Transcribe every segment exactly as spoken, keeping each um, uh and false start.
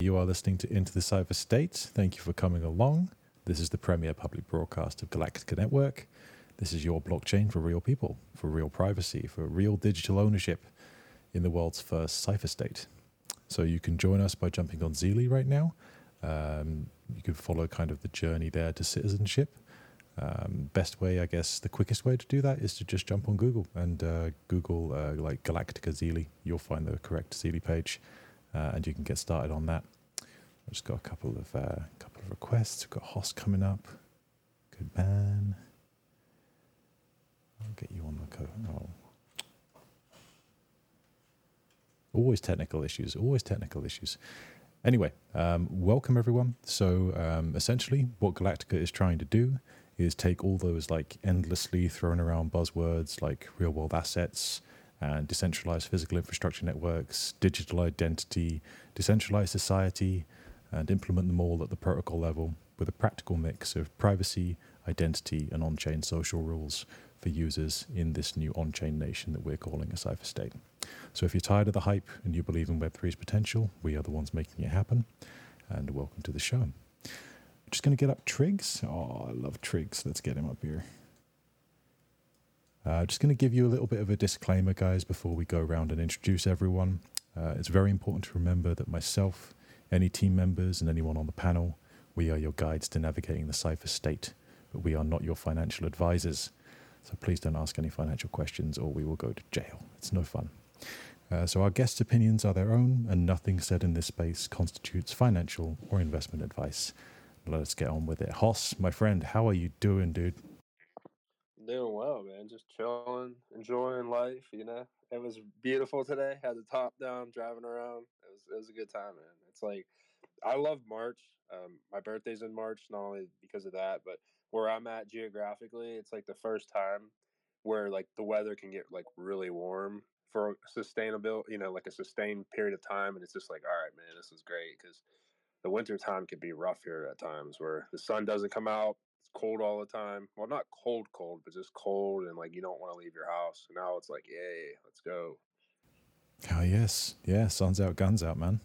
You are listening to Into the Cyber State. Thank you for coming along. This is the premier public broadcast of Galactica Network. This is your blockchain for real people, for real privacy, for real digital ownership in the world's first cipher state. So you can join us by jumping on Zeely right now. Um, you can follow kind of the journey there to citizenship. Um, best way, I guess, the quickest way to do that is to just jump on Google and uh, Google uh, like Galactica Zeely. You'll find the correct Zeely page, uh, and you can get started on that. I've just got a couple of uh, couple of requests. We've got Hoss coming up. Good man. I'll get you on the code. Oh. Always technical issues. Always technical issues. Anyway, um, welcome everyone. So um, essentially, what Galactica is trying to do is take all those like endlessly thrown around buzzwords like real world assets and decentralized physical infrastructure networks, digital identity, decentralized society, and implement them all at the protocol level with a practical mix of privacy, identity, and on-chain social rules for users in this new on-chain nation that we're calling a cipher state. So if you're tired of the hype and you believe in Web three's potential, we are the ones making it happen. And welcome to the show. Just going to get up Triggs. Oh, I love Triggs. Let's get him up here. Uh, just going to give you a little bit of a disclaimer, guys, before we go around and introduce everyone. Uh, it's very important to remember that myself, any team members, and anyone on the panel, we are your guides to navigating the cipher state, but we are not your financial advisors. So please don't ask any financial questions or we will go to jail. It's no fun. Uh, so our guests' opinions are their own, and nothing said in this space constitutes financial or investment advice. Let us get on with it. Hoss, my friend, how are you doing, dude? Doing well, man. Just chilling, enjoying life. You know, it was beautiful today. Had the top down, driving around. It was it was a good time, man. It's like I love March. Um, my birthday's in March, not only because of that, but where I'm at geographically, it's like the first time where like the weather can get like really warm for sustainable, you know, like a sustained period of time, and it's just like, all right, man, this is great because the winter time can be rough here at times where the sun doesn't come out. It's cold all the time. Well, not cold, cold, but just cold, and like you don't want to leave your house. So now it's like, yay, let's go. Oh, yes. Yeah, sun's out, guns out, man.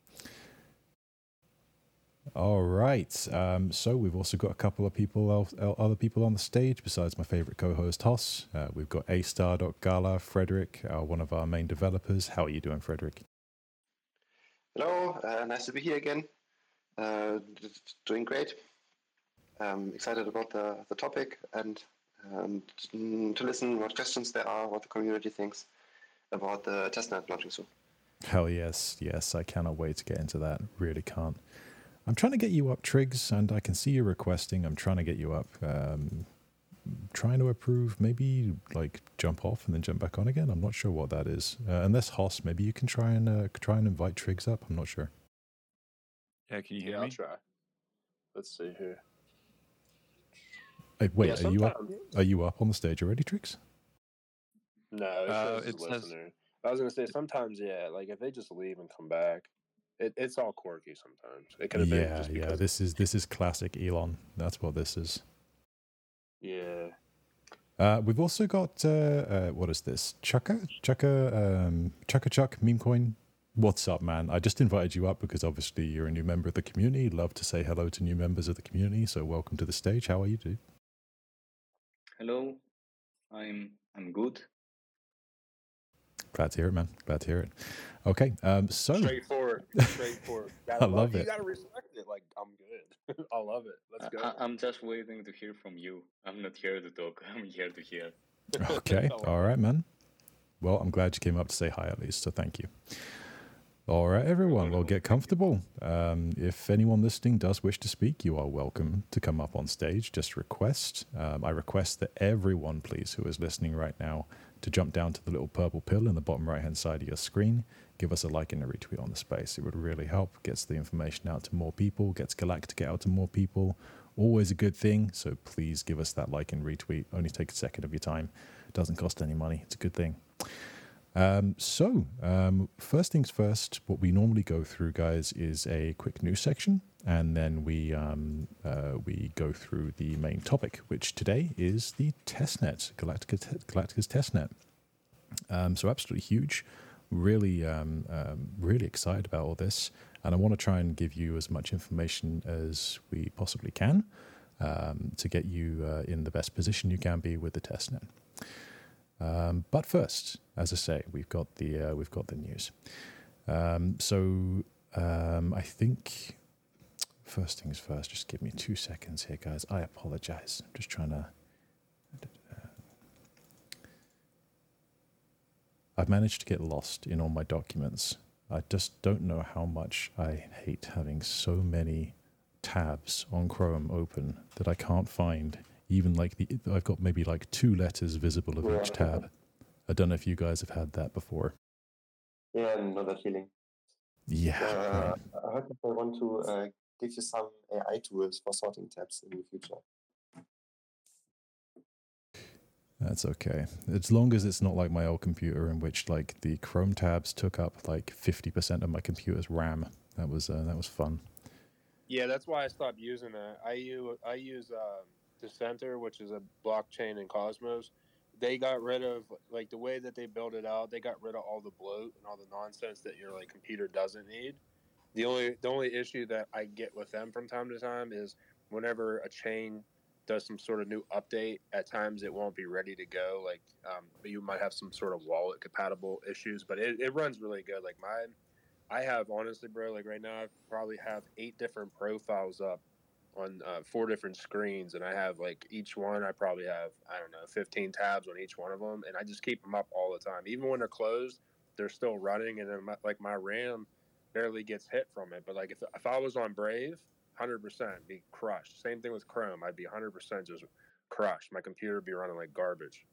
All right. Um, so we've also got a couple of people, else, other people on the stage besides my favorite co-host, Hoss. Uh, we've got A star dot gala, Frederick, uh, one of our main developers. How are you doing, Frederick? Hello. Uh, nice to be here again. Uh, doing great. Um, excited about the, the topic and um, to listen what questions there are, what the community thinks about the testnet launching soon. Hell yes, yes, I cannot wait to get into that. Really can't. I'm trying to get you up, Triggs, and I can see you requesting. I'm trying to get you up. Um, trying to approve, maybe like jump off and then jump back on again. I'm not sure what that is. Uh, unless Hoss, maybe you can try and uh, try and invite Triggs up. I'm not sure. Yeah, can you hear yeah, me? I'll try. Let's see here. Hey, wait, yeah, are you up? Are you up on the stage already, Triggs? No, it Uh, says it says- listener. I was gonna say sometimes, yeah, like if they just leave and come back, it, it's all quirky sometimes. It could have been Yeah, just yeah. because. This is this is classic Elon. That's what this is. Yeah. Uh, we've also got uh, uh, what is this? Chucka, Chucka, um, Chucka Chuck meme coin. What's up, man? I just invited you up because obviously you're a new member of the community. Love to say hello to new members of the community. So welcome to the stage. How are you, dude? Hello, I'm I'm good. Glad to hear it, man. Glad to hear it. Okay, um, so Straightforward. Straightforward. I Gotta love You it. gotta respect it. Like, I'm good. I love it. Let's go. I, I- I'm just waiting to hear from you. I'm not here to talk. I'm here to hear. Okay, I love all it. right, man. Well, I'm glad you came up to say hi at least, so thank you. All right, everyone. Well, get comfortable. Um, if anyone listening does wish to speak, you are welcome to come up on stage. Just request. Um, I request that everyone, please, who is listening right now, to jump down to the little purple pill in the bottom right-hand side of your screen. Give us a like and a retweet on the space. It would really help. Gets the information out to more people. Gets Galactica out to more people. Always a good thing. So please give us that like and retweet. Only take a second of your time. It doesn't cost any money. It's a good thing. Um, so, um, first things first, what we normally go through, guys, is a quick news section, and then we um, uh, we go through the main topic, which today is the testnet, Galactica te- Galactica's testnet. Um, so absolutely huge. really, um, um, really excited about all this, and I want to try and give you as much information as we possibly can um, to get you uh, in the best position you can be with the testnet. Um, but first, as I say, we've got the uh, we've got the news. Um, so um, I think first things first. Just give me two seconds here, guys. I apologize. I'm just trying to. I've managed to get lost in all my documents. I just don't know how much I hate having so many tabs on Chrome open that I can't find even like the, I've got maybe like two letters visible of each tab. I don't know if you guys have had that before. Yeah, I know that feeling. Yeah. Uh, right. I heard that they want to uh, give you some A I tools for sorting tabs in the future. That's okay. As long as it's not like my old computer in which like the Chrome tabs took up like fifty percent of my computer's RAM. That was uh, that was fun. Yeah, that's why I stopped using that. I use I use um, Dissenter, which is a blockchain in Cosmos. They got rid of like the way that they built it out. They got rid of all the bloat and all the nonsense that your like computer doesn't need. The only the only issue that I get with them from time to time is whenever a chain does some sort of new update, at times it won't be ready to go. Like um, you might have some sort of wallet compatible issues, but it, it runs really good. Like mine, I have honestly, bro, like right now I probably have eight different profiles up on uh, four different screens, and I have like each one I probably have, I don't know, fifteen tabs on each one of them, and I just keep them up all the time. Even when they're closed, they're still running, and then my, like my RAM barely gets hit from it. But like if, if I was on Brave, one hundred percent be crushed. Same thing with Chrome. I'd be one hundred percent just crushed. My computer would be running like garbage.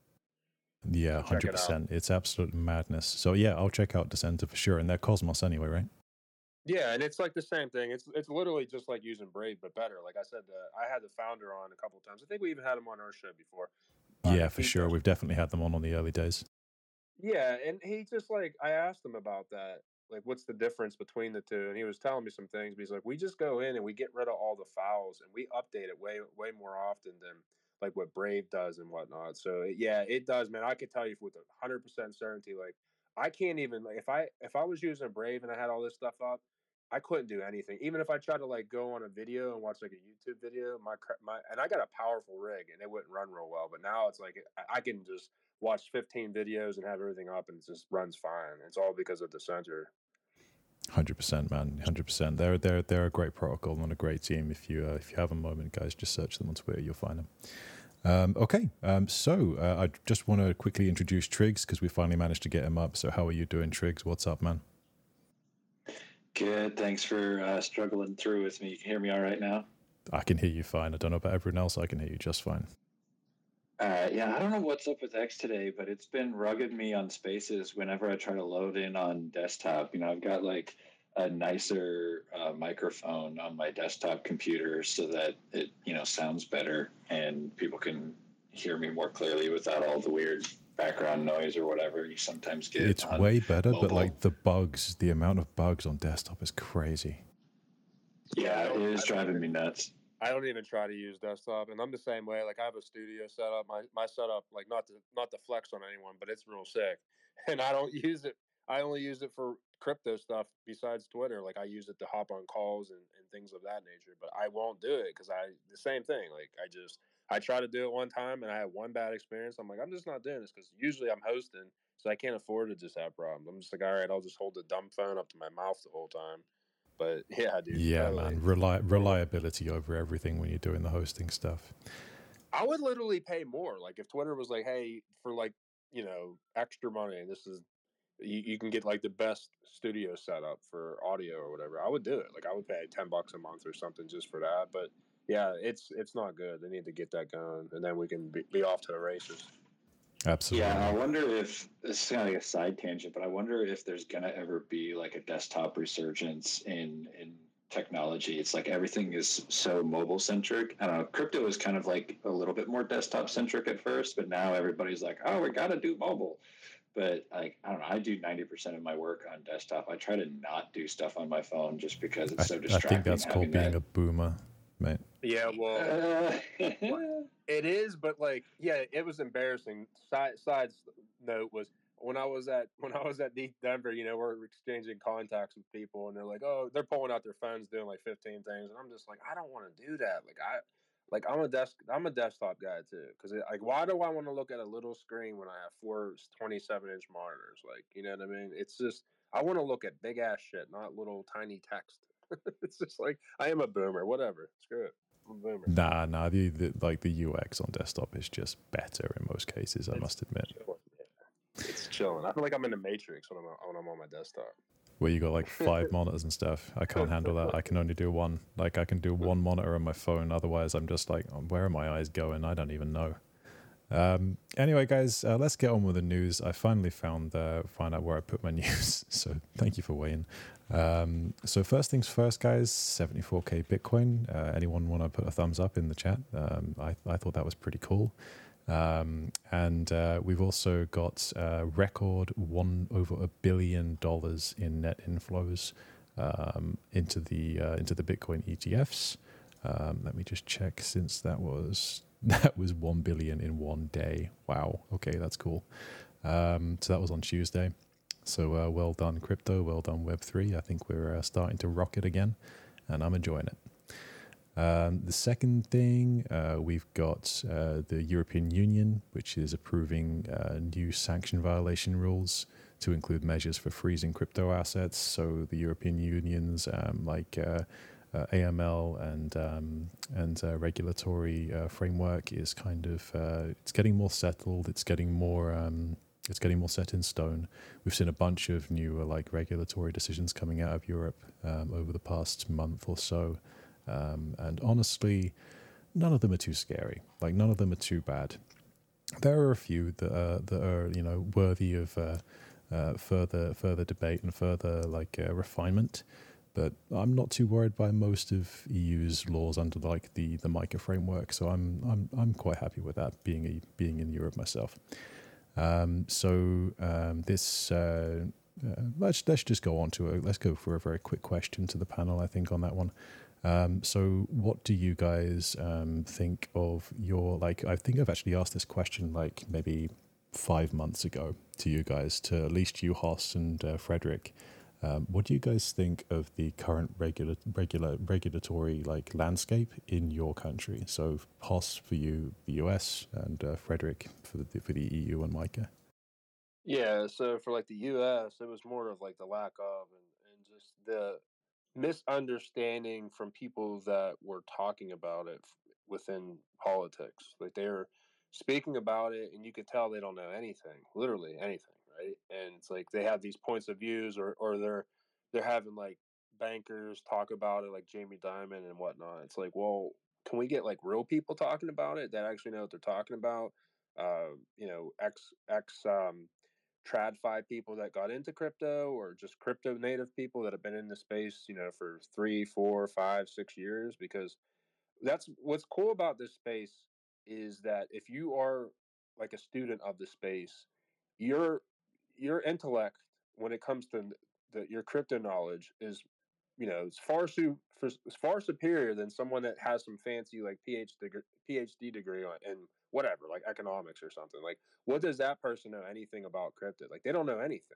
Yeah, one hundred percent. It it's absolute madness. So yeah, I'll check out Dissenter for sure. And they're Cosmos anyway, right? Yeah, and it's like the same thing. It's it's literally just like using Brave, but better. Like I said, uh, I had the founder on a couple of times. I think we even had him on our show before. Uh, yeah, for sure. Does. We've definitely had them on on the early days. Yeah, and he just like, I asked him about that. Like, what's the difference between the two? And he was telling me some things. But he's like, we just go in and we get rid of all the files and we update it way, way more often than like what Brave does and whatnot. So yeah, it does, man. I could tell you with a hundred percent certainty. Like, I can't even like if I if I was using Brave and I had all this stuff up, I couldn't do anything. Even if I tried to like go on a video and watch like a YouTube video, my my and I got a powerful rig and it wouldn't run real well. But now it's like I can just watch fifteen videos and have everything up and it just runs fine. It's all because of Dissenter. Hundred percent, man. Hundred percent. They're they're they're a great protocol and a great team. If you uh, if you have a moment, guys, just search them on Twitter. You'll find them. Um, okay, um, so uh, I just want to quickly introduce Triggs because we finally managed to get him up. So how are you doing, Triggs? What's up, man? Good. Thanks for uh, struggling through with me. You can hear me all right now? I can hear you fine. I don't know about everyone else. I can hear you just fine. Uh, yeah, I don't know what's up with X today, but it's been rugged me on Spaces whenever I try to load in on desktop. You know, I've got like a nicer uh, microphone on my desktop computer so that it, you know, sounds better and people can hear me more clearly without all the weird background noise or whatever you sometimes get. It's way better, mobile. But like the bugs, the amount of bugs on desktop is crazy. Yeah, it is driving me nuts. I don't even try to use desktop, and I'm the same way. Like I have a studio setup. My my setup, like not to not to flex on anyone, but it's real sick, and I don't use it. I only use it for crypto stuff besides Twitter. Like I use it to hop on calls and, and things of that nature. But I won't do it because I the same thing. Like I just I try to do it one time and I had one bad experience. I'm like I'm just not doing this because usually I'm hosting, so I can't afford to just have problems. I'm just like, all right, I'll just hold the dumb phone up to my mouth the whole time. But yeah, dude. Yeah, totally. man. Reli- reliability over everything when you're doing the hosting stuff. I would literally pay more. Like if Twitter was like, hey, for like, you know, extra money, this is, you, you can get like the best studio setup for audio or whatever. I would do it. Like I would pay ten bucks a month or something just for that. But yeah, it's it's not good. They need to get that going, and then we can be, be off to the races. Absolutely. Yeah, I wonder if this is kind of like a side tangent, but I wonder if there's gonna ever be like a desktop resurgence in in technology. It's like everything is so mobile centric. I don't know. Crypto is kind of like a little bit more desktop centric at first, but now everybody's like, oh, we gotta do mobile. But like I don't know, I do ninety percent of my work on desktop. I try to not do stuff on my phone just because it's I, so distracting. I think that's called being that. a boomer, mate. Yeah, well, uh, it is, but like, yeah, it was embarrassing. Side, side note was when I was at when I was at Deep Denver, you know, we're exchanging contacts with people, and they're like, "Oh, they're pulling out their phones, doing like fifteen things," and I'm just like, I don't want to do that. Like I, like I'm a desk, I'm a desktop guy too, because like, why do I want to look at a little screen when I have four twenty-seven inch monitors? Like, you know what I mean? It's just I want to look at big ass shit, not little tiny text. It's just like I am a boomer. Whatever, screw it. I'm a boomer. Nah, nah. The, the like the U X on desktop is just better in most cases. I It's must admit. chilling. It's chilling. I feel like I'm in the Matrix when I'm when I'm on my desktop. Where you got like five monitors and stuff. I can't handle that. I can only do one. Like I can do one monitor on my phone. Otherwise, I'm just like, oh, where are my eyes going? I don't even know. Um, anyway, guys, uh, let's get on with the news. I finally found uh, find out where I put my news. So thank you for waiting. Um, so first things first, guys. seventy-four K Bitcoin. Uh, anyone want to put a thumbs up in the chat? Um, I I thought that was pretty cool. Um, and uh, we've also got uh, record one over a billion dollars in net inflows um, into the uh, into the Bitcoin E T Fs. Um, let me just check, since that was that was one billion in one day. Wow. Okay, that's cool. Um, so that was on Tuesday. So uh, well done, crypto. Well done, Web three. I think we're uh, starting to rock it again, and I'm enjoying it. Um, the second thing, uh, we've got uh, the European Union, which is approving uh, new sanction violation rules to include measures for freezing crypto assets. So the European Union's um, like uh, uh, A M L and um, and uh, regulatory uh, framework is kind of uh, it's getting more settled. It's getting more um, it's getting more set in stone. We've seen a bunch of new uh, like regulatory decisions coming out of Europe um, over the past month or so. Um, and honestly, none of them are too scary. Like none of them are too bad. There are a few that are that are you know worthy of uh, uh, further further debate and further like uh, refinement. But I'm not too worried by most of E U's laws under like the the MiCA framework. So I'm I'm I'm quite happy with that, being a being in Europe myself. Um, so um, this. Uh, uh, let's let's just go on to it. Let's go for a very quick question to the panel. I think on that one. Um, so what do you guys um, think of your, like, I think I've actually asked this question like maybe five months ago to you guys, to at least you, Hoss and uh, Frederick. Um, what do you guys think of the current regular, regular, regulatory like landscape in your country? So Hoss for you, the U S, and uh, Frederick for the, for the E U and MiCA. Yeah, so for like the U S, it was more of like the lack of and, and just the misunderstanding from people that were talking about it within politics. Like they were speaking about it, and you could tell they don't know anything, literally anything, right? And it's like they have these points of views, or or they're they're having like bankers talk about it, like Jamie Dimon and whatnot. It's like, well, can we get like real people talking about it that actually know what they're talking about? Uh, you know, ex ex um, TradFi people that got into crypto, or just crypto native people that have been in the space, you know, for three, four, five, six years. Because that's what's cool about this space, is that if you are like a student of the space, your your intellect when it comes to the, your crypto knowledge is, you know, it's far su- for, it's far superior than someone that has some fancy like PhD degree, PhD degree on in whatever, like economics or something. Like, what does that person know anything about crypto? Like, they don't know anything.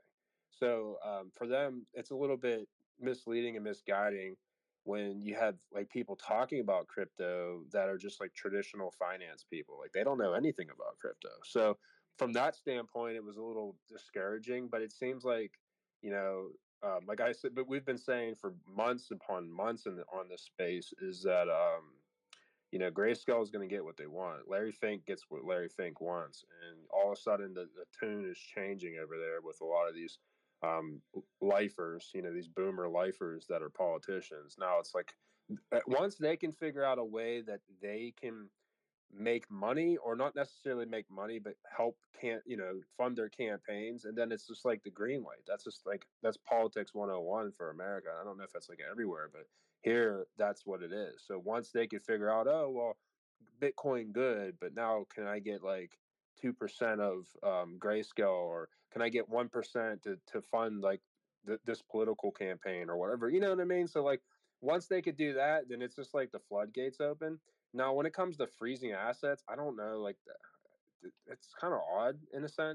So um, for them, it's a little bit misleading and misguiding when you have like people talking about crypto that are just like traditional finance people. Like, they don't know anything about crypto. So from that standpoint, it was a little discouraging. But it seems like, you know, um, like I said, but we've been saying for months upon months in the, on this space, is that um, you know, Grayscale is going to get what they want. Larry Fink gets what Larry Fink wants, and all of a sudden the, the tune is changing over there with a lot of these um, lifers, you know, these boomer lifers that are politicians. Now it's like once they can figure out a way that they can make money, or not necessarily make money, but help can't you know fund their campaigns, and then it's just like the green light. That's just like that's politics one oh one for America. I don't know if that's like everywhere, but here that's what it is. So once they could figure out, oh well, Bitcoin good, but now can I get like two percent of um, Grayscale, or can I get one percent to to fund like th- this political campaign or whatever, you know what I mean? So like once they could do that, then it's just like the floodgates open. Now, when it comes to freezing assets, I don't know. Like, it's kind of odd in a sense.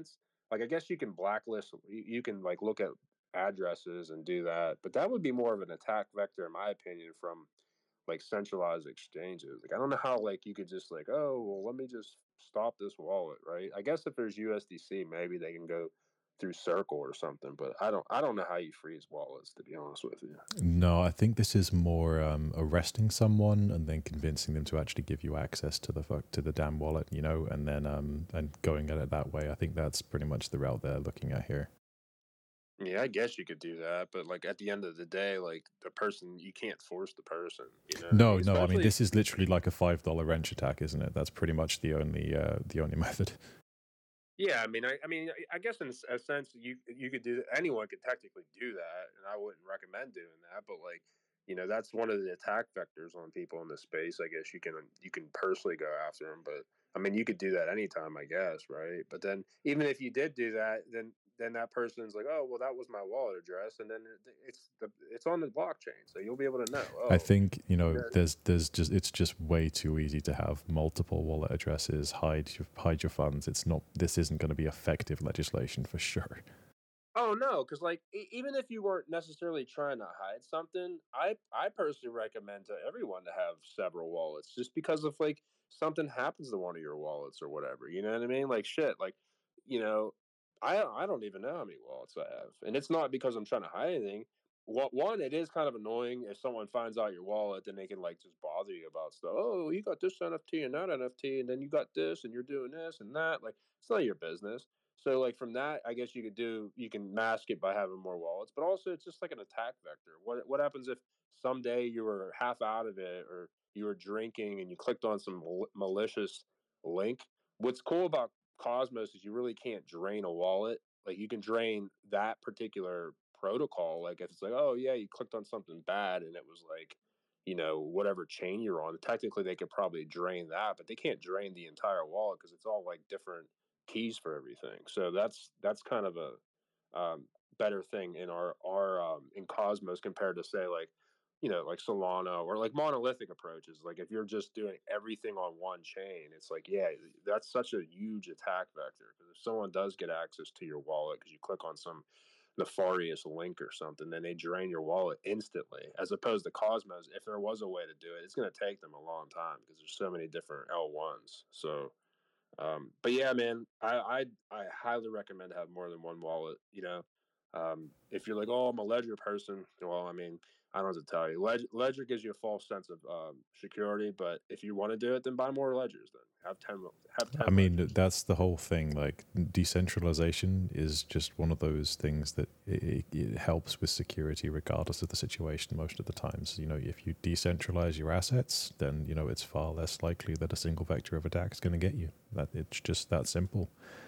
like I guess you can blacklist, you, you can like look at addresses and do that, but that would be more of an attack vector, in my opinion, from like centralized exchanges. Like I don't know how like you could just like, oh well, let me just stop this wallet, right? I guess if there's U S D C, maybe they can go through Circle or something, but I don't I don't know how you freeze wallets, to be honest with you. No, I think this is more um, arresting someone and then convincing them to actually give you access to the fuck to the damn wallet, you know, and then um and going at it that way. I think that's pretty much the route they're looking at here. Yeah, I guess you could do that, but like at the end of the day, like the person, you can't force the person. You know? No, Like, no. I mean, especially- this is literally like a five dollar wrench attack, isn't it? That's pretty much the only uh, the only method. Yeah, I mean, I, I mean, I- I guess in a s- a sense, you you could do anyone could technically do that, and I wouldn't recommend doing that. But like, you know, that's one of the attack vectors on people in this space. I guess you can you can personally go after them, but I mean, you could do that anytime, I guess, right? But then even if you did do that, then then that person's like, oh, well, that was my wallet address, and then it- it's the it's on the blockchain, so you'll be able to know. Oh, I think you know yeah. there's there's just it's just way too easy to have multiple wallet addresses, hide your hide your funds. It's not this isn't going to be effective legislation for sure. Oh no, because like e- even if you weren't necessarily trying to hide something, I I personally recommend to everyone to have several wallets, just because if like something happens to one of your wallets or whatever, you know what I mean? Like shit, like you know, I I don't even know how many wallets I have, and it's not because I'm trying to hide anything. What one, it is kind of annoying if someone finds out your wallet, then they can like just bother you about stuff. Oh, you got this N F T and that N F T, and then you got this, and you're doing this and that. Like it's not your business. So like from that, I guess you could do you can mask it by having more wallets, but also it's just like an attack vector. What what happens if someday you were half out of it or you were drinking and you clicked on some mal- malicious link? What's cool about Cosmos is you really can't drain a wallet. Like you can drain that particular protocol. Like if it's like, oh yeah, you clicked on something bad and it was like, you know, whatever chain you're on, technically they could probably drain that, but they can't drain the entire wallet because it's all like different keys for everything. So that's that's kind of a um, better thing in our our um, in Cosmos compared to say like you know like Solana or like monolithic approaches. Like if you're just doing everything on one chain, it's like yeah, that's such a huge attack vector because if someone does get access to your wallet because you click on some nefarious link or something, then they drain your wallet instantly. As opposed to Cosmos, if there was a way to do it, it's going to take them a long time because there's so many different L ones. So um, but yeah, man, I, I I highly recommend to have more than one wallet. You know, um, if you're like, oh, I'm a Ledger person, well, I mean, I don't have to tell you. Ledger, Ledger gives you a false sense of um, security, but if you want to do it, then buy more ledgers. Then have ten. Have ten. I mean, ledgers. that's the whole thing. Like decentralization is just one of those things that it, it helps with security, regardless of the situation. Most of the times, you know, if you decentralize your assets, then you know it's far less likely that a single vector of attack is going to get you. That it's just that simple.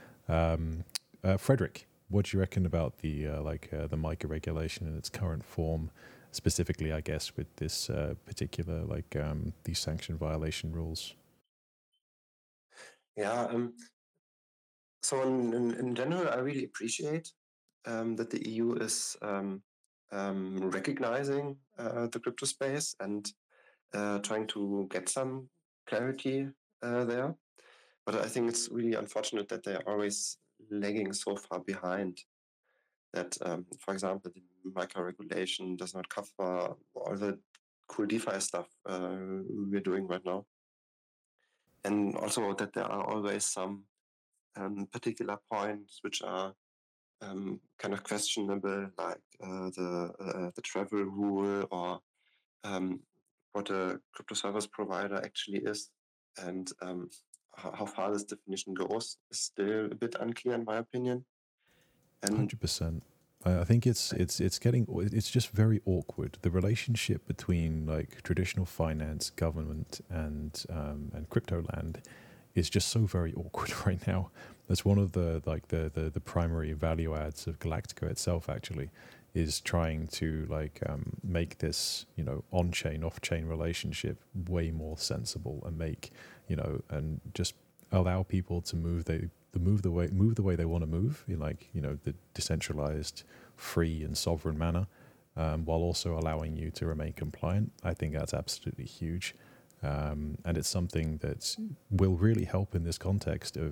Um, uh, Frederick, what do you reckon about the uh, like uh, the MiCA regulation in its current form? Specifically, I guess with this uh, particular like um, these sanction violation rules. Yeah. Um, so in, in, in general, I really appreciate um, that the E U is um, um, recognizing uh, the crypto space and uh, trying to get some clarity uh, there. But I think it's really unfortunate that they're always lagging so far behind. That, um, for example, the MiCA regulation does not cover all the cool DeFi stuff uh, we're doing right now. And also that there are always some um, particular points which are um, kind of questionable, like uh, the uh, the travel rule or um, what a crypto service provider actually is, and um, how, how far this definition goes is still a bit unclear in my opinion. And Hundred percent. I think it's it's it's getting it's just very awkward. The relationship between like traditional finance, government, and um, and crypto land is just so very awkward right now. That's one of the like the, the the primary value adds of Galactica itself. Actually, is trying to like um, make this you know on chain off chain relationship way more sensible and make you know and just allow people to move they. The move the way move the way they want to move in like you know the decentralized, free and sovereign manner, um, while also allowing you to remain compliant. I think that's absolutely huge, um, and it's something that will really help in this context of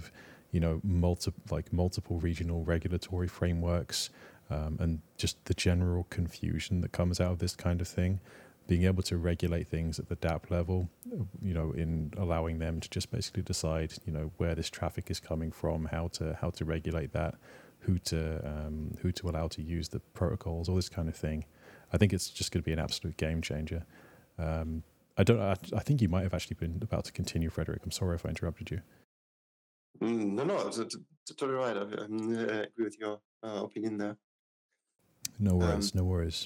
you know, multi- like multiple regional regulatory frameworks, um, and just the general confusion that comes out of this kind of thing. Being able to regulate things at the dApp level, you know, in allowing them to just basically decide, you know, where this traffic is coming from, how to how to regulate that, who to um, who to allow to use the protocols, all this kind of thing. I think it's just going to be an absolute game changer. Um, I don't. I, I think you might have actually been about to continue, Frederick. I'm sorry if I interrupted you. Mm, no, no, it's, it's totally right. I, I agree with your uh, opinion there. No worries. Um, no worries.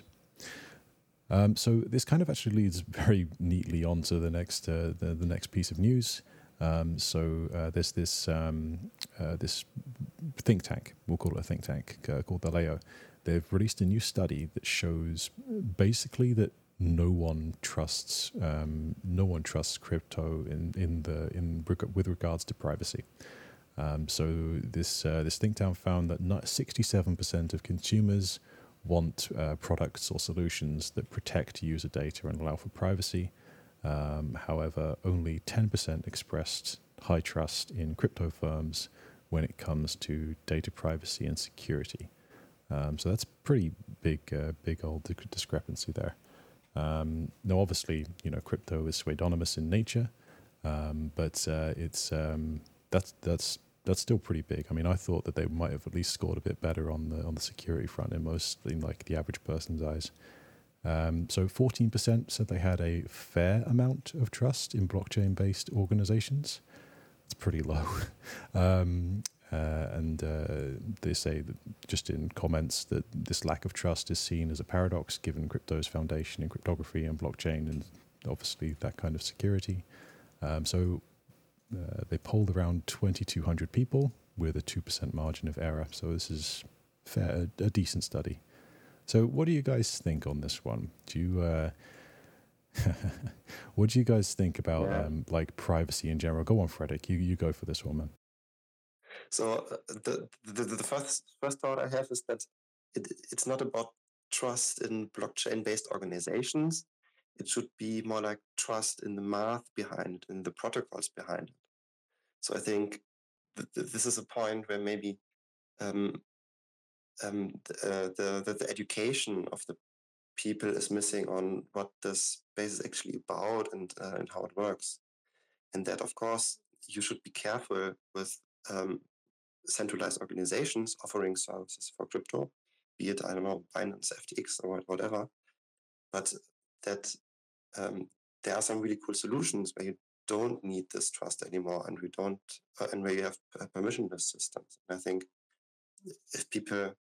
Um, so this kind of actually leads very neatly on to the next uh, the, the next piece of news. Um, so uh, there's this um, uh, this think tank, we'll call it a think tank, uh, called Aleo. They've released a new study that shows basically that no one trusts um, no one trusts crypto in in the in with regards to privacy. Um, so this uh, this think tank found that sixty-seven percent of consumers want uh, products or solutions that protect user data and allow for privacy. Um, however, only ten percent expressed high trust in crypto firms when it comes to data privacy and security. Um, so that's pretty big, uh, big old discrepancy there. Um, now, obviously, you know, crypto is pseudonymous in nature, um, but uh, it's um, that's that's that's still pretty big. I mean, I thought that they might have at least scored a bit better on the on the security front in most, in like the average person's eyes. Um, so fourteen percent said they had a fair amount of trust in blockchain-based organizations. It's pretty low. um, uh, and uh, they say that just in comments that this lack of trust is seen as a paradox given crypto's foundation in cryptography and blockchain and obviously that kind of security. Um, so uh, they polled around twenty-two hundred people with a two percent margin of error. So this is fair, a, a decent study. So what do you guys think on this one? Do you, uh, what do you guys think about yeah. um, like privacy in general? Go on, Frederick. You you go for this one, man. So uh, the, the the first first thought I have is that it it's not about trust in blockchain-based organizations. It should be more like trust in the math behind it, in the protocols behind it. So I think th- th- this is a point where maybe um, um, the, uh, the the education of the people is missing on what this space is actually about and uh, and how it works. And that, of course, you should be careful with um, centralized organizations offering services for crypto, be it, I don't know, Binance, F T X, or whatever. But that um, there are some really cool solutions where you don't need this trust anymore, and we don't, uh, and where you have permissionless systems. And I think if people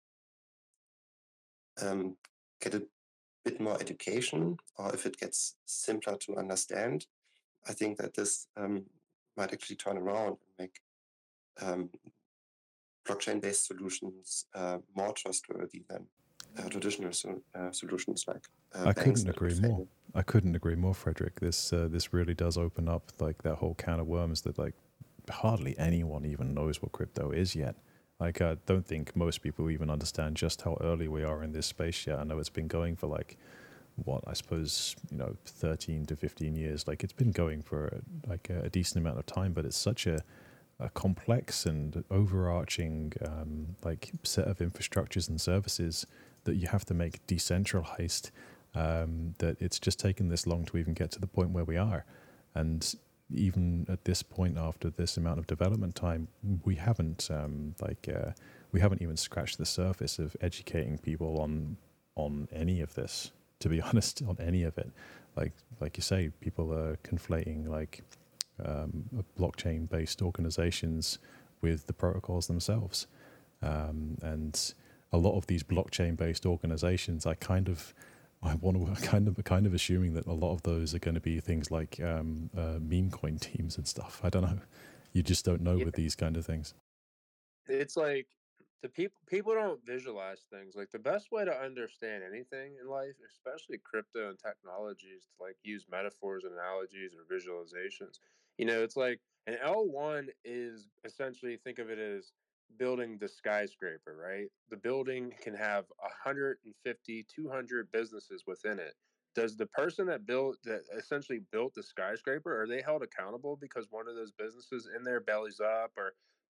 um, get a bit more education, or if it gets simpler to understand, I think that this um, might actually turn around and make um, blockchain-based solutions uh, more trustworthy than uh, traditional so, uh, solutions like uh, I banks. couldn't agree more. I couldn't agree more, Frederick. This uh, this really does open up like that whole can of worms that like hardly anyone even knows what crypto is yet. Like I don't think most people even understand just how early we are in this space yet. I know it's been going for like what I suppose you know thirteen to fifteen years. Like it's been going for like a, a decent amount of time, but it's such a a complex and overarching um, like set of infrastructures and services that you have to make decentralized, um, that it's just taken this long to even get to the point where we are. And even at this point, after this amount of development time, we haven't um, like uh, we haven't even scratched the surface of educating people on on any of this. To be honest, on any of it, like like you say, people are conflating like um, blockchain-based organizations with the protocols themselves, um, and a lot of these blockchain-based organizations, I kind of, I want to kind of kind of assuming that a lot of those are going to be things like um, uh, meme coin teams and stuff. I don't know. You just don't know yeah. with these kind of things. It's like the people people don't visualize things. Like the best way to understand anything in life, especially crypto and technology, is to like use metaphors, analogies, or visualizations. You know, it's like an L one is essentially, think of it as building the skyscraper, right? The building can have one hundred fifty, two hundred businesses within it. Does the person that built that essentially built the skyscraper, are they held accountable because one of those businesses in there bellies up or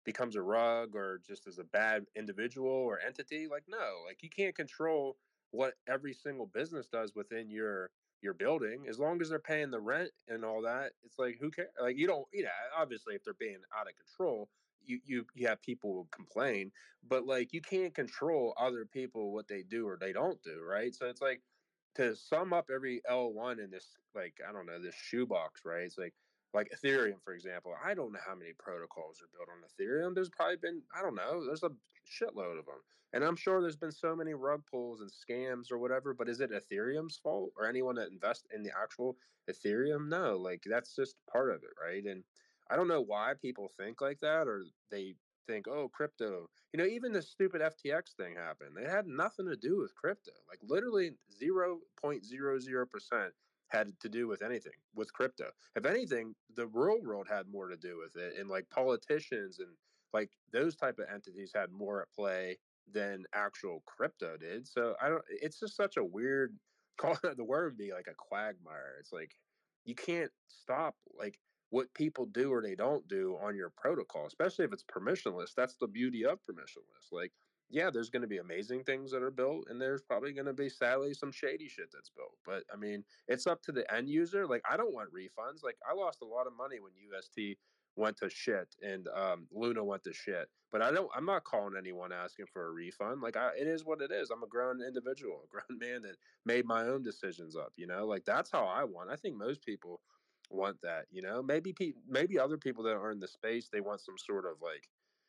becomes a rug or just as a bad individual or entity. Like, no, like you can't control what every single business does within your your building. As long as they're paying the rent and all that, it's like, who cares? Like, you don't, you know, obviously if they're being out of control, you you you have people who complain, but like you can't control other people what they do or they don't do, right? So it's like, to sum up every L one in this, like, I don't know, this shoebox, right? It's like like Ethereum, for example. I don't know how many protocols are built on Ethereum. There's probably been, I don't know, there's a shitload of them. And I'm sure there's been so many rug pulls and scams or whatever, but is it Ethereum's fault or anyone that invests in the actual Ethereum? No, like that's just part of it, right? And I don't know why people think like that, or they think, oh, crypto. You know, even the stupid F T X thing happened. It had nothing to do with crypto. Like literally zero point zero zero percent had to do with anything with crypto. If anything, the real world had more to do with it, and like politicians and like those type of entities had more at play than actual crypto did. So I don't. It's just such a weird. Call it, the word would be like a quagmire. It's like you can't stop like what people do or they don't do on your protocol, especially if it's permissionless. That's the beauty of permissionless. Like, yeah, there's going to be amazing things that are built, and there's probably going to be sadly some shady shit that's built. But I mean, it's up to the end user. Like, I don't want refunds. Like, I lost a lot of money when U S T went to shit and um, Luna went to shit. But I don't. I'm not calling anyone asking for a refund. Like, I, it is what it is. I'm a grown individual, a grown man that made my own decisions up. You know, like that's how I want. I think most people want that. You know, maybe pe- maybe other people that are in the space, they want some sort of like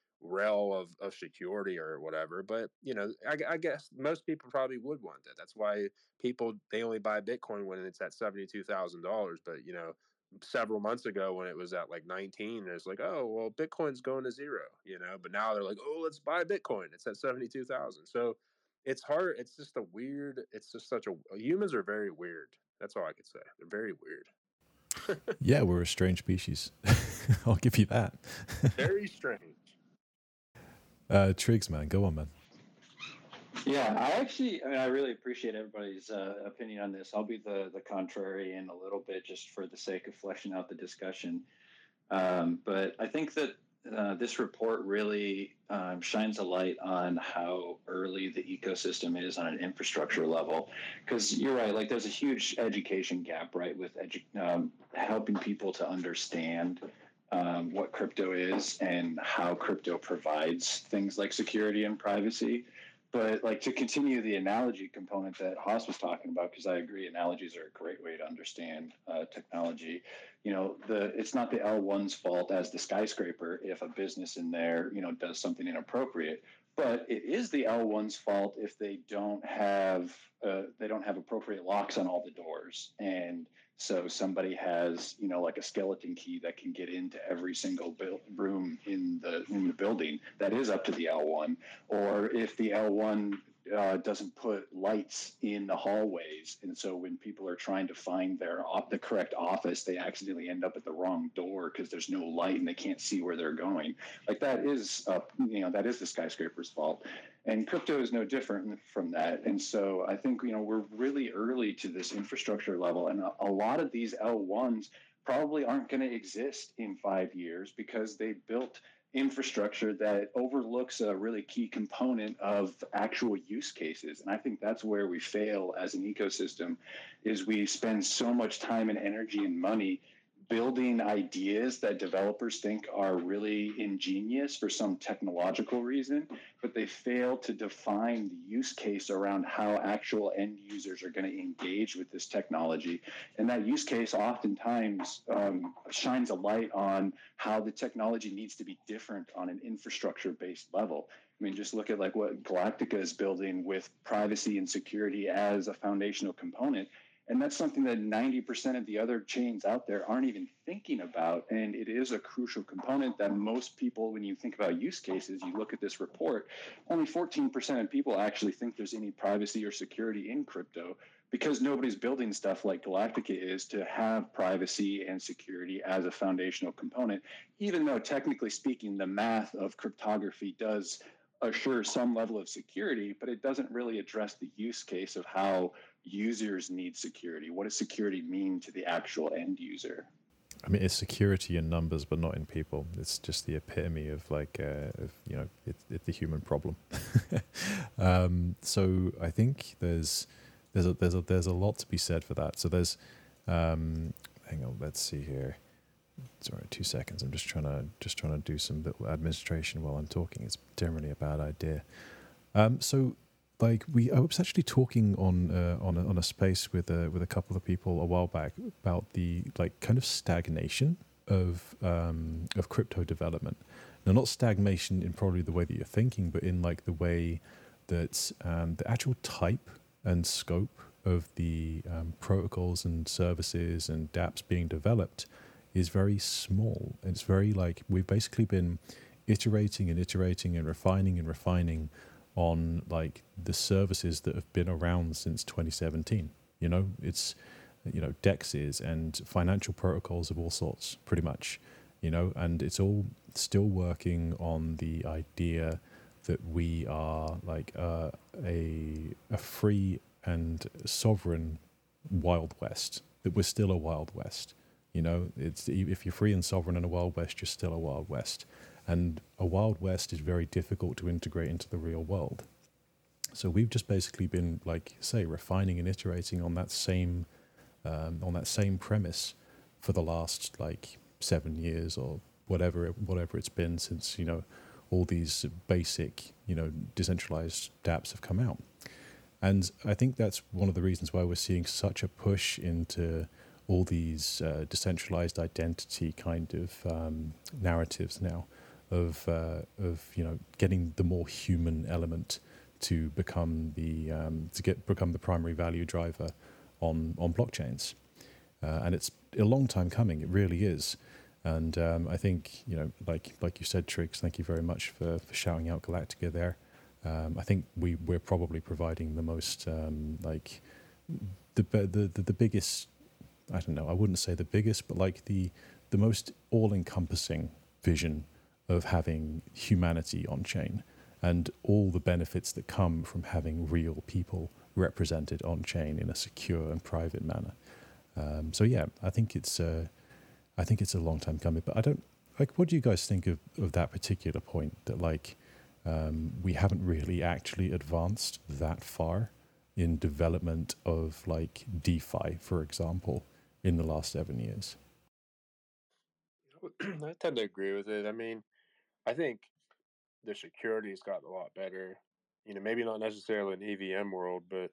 rail of, of security or whatever. But you know, I, I guess most people probably would want that. That's why people, they only buy Bitcoin when it's at seventy-two thousand dollars. But you know, several months ago when it was at like nineteen, it's like, oh well, Bitcoin's going to zero. You know, but now they're like, oh, let's buy Bitcoin. It's at seventy-two thousand. So it's hard. It's just a weird. It's just such a, humans are very weird. That's all I could say. They're very weird. Yeah, we're a strange species. I'll give you that. Very strange. Uh, Triggs, man, go on, man. Yeah, I actually, I mean, I really appreciate everybody's uh, opinion on this. I'll be the the contrary in a little bit, just for the sake of fleshing out the discussion. Um, but I think that uh, this report really um, shines a light on how early the ecosystem is on an infrastructure level. Because you're right, like there's a huge education gap, right, with edu- um, helping people to understand um, what crypto is and how crypto provides things like security and privacy. But like to continue the analogy component that Haas was talking about, because I agree, analogies are a great way to understand uh, technology. You know, the it's not the L one's fault as the skyscraper if a business in there, you know, does something inappropriate. But it is the L one's fault if they don't have uh, they don't have appropriate locks on all the doors, and so somebody has, you know, like a skeleton key that can get into every single build room in the in the building. That is up to the L one. Or if the L one uh, doesn't put lights in the hallways, and so when people are trying to find their op- the correct office, they accidentally end up at the wrong door because there's no light and they can't see where they're going. Like that is, uh, you know, that is the skyscraper's fault. And crypto is no different from that. And so I think, you know, we're really early to this infrastructure level, and a, a lot of these L ones probably aren't going to exist in five years because they built infrastructure that overlooks a really key component of actual use cases. And I think that's where we fail as an ecosystem, is we spend so much time and energy and money building ideas that developers think are really ingenious for some technological reason, but they fail to define the use case around how actual end users are going to engage with this technology. And that use case oftentimes um, shines a light on how the technology needs to be different on an infrastructure-based level. I mean, just look at like what Galactica is building with privacy and security as a foundational component. And that's something that ninety percent of the other chains out there aren't even thinking about. And it is a crucial component that most people, when you think about use cases, you look at this report, only fourteen percent of people actually think there's any privacy or security in crypto, because nobody's building stuff like Galactica is to have privacy and security as a foundational component, even though technically speaking, the math of cryptography does assure some level of security, but it doesn't really address the use case of how users need security. What does security mean to the actual end user? I mean, it's security in numbers, but not in people. It's just the epitome of like, uh, of, you know, it's it's the human problem. um, so I think there's there's a there's a there's a lot to be said for that. So there's, um, hang on, let's see here. Sorry, two seconds. I'm just trying to just trying to do some little administration while I'm talking. It's generally a bad idea. Um, so like we, I was actually talking on uh, on a, on a space with a with a couple of people a while back about the like kind of stagnation of um, of crypto development. Now, not stagnation in probably the way that you're thinking, but in like the way that um, the actual type and scope of the um, protocols and services and dApps being developed is very small. It's very like we've basically been iterating and iterating and refining and refining on like the services that have been around since twenty seventeen. You know, it's, you know, dexes and financial protocols of all sorts, pretty much, you know, and it's all still working on the idea that we are like uh, a a free and sovereign Wild West, that we're still a Wild West. You know, it's if you're free and sovereign in a Wild West, you're still a Wild West. And a Wild West is very difficult to integrate into the real world. So we've just basically been, like, say, refining and iterating on that same um, on that same premise for the last like seven years or whatever it, whatever it's been since, you know, all these basic, you know, decentralized dApps have come out. And I think that's one of the reasons why we're seeing such a push into all these uh, decentralized identity kind of um, narratives now of uh, of you know getting the more human element to become the um, to get become the primary value driver on on blockchains, uh, and it's a long time coming. It really is, and um, I think you know like like you said, Triggs. Thank you very much for, for shouting out Galactica there. Um, I think we we're probably providing the most um, like the, the the the biggest. I don't know. I wouldn't say the biggest, but like the the most all-encompassing vision of having humanity on chain and all the benefits that come from having real people represented on chain in a secure and private manner. Um, so yeah, I think it's uh, I think it's a long time coming. But I don't like. What do you guys think of, of that particular point? That like um, we haven't really actually advanced that far in development of like DeFi, for example, in the last seven years. I tend to agree with it. I mean, I think the security's gotten a lot better. You know, maybe not necessarily in E V M world, but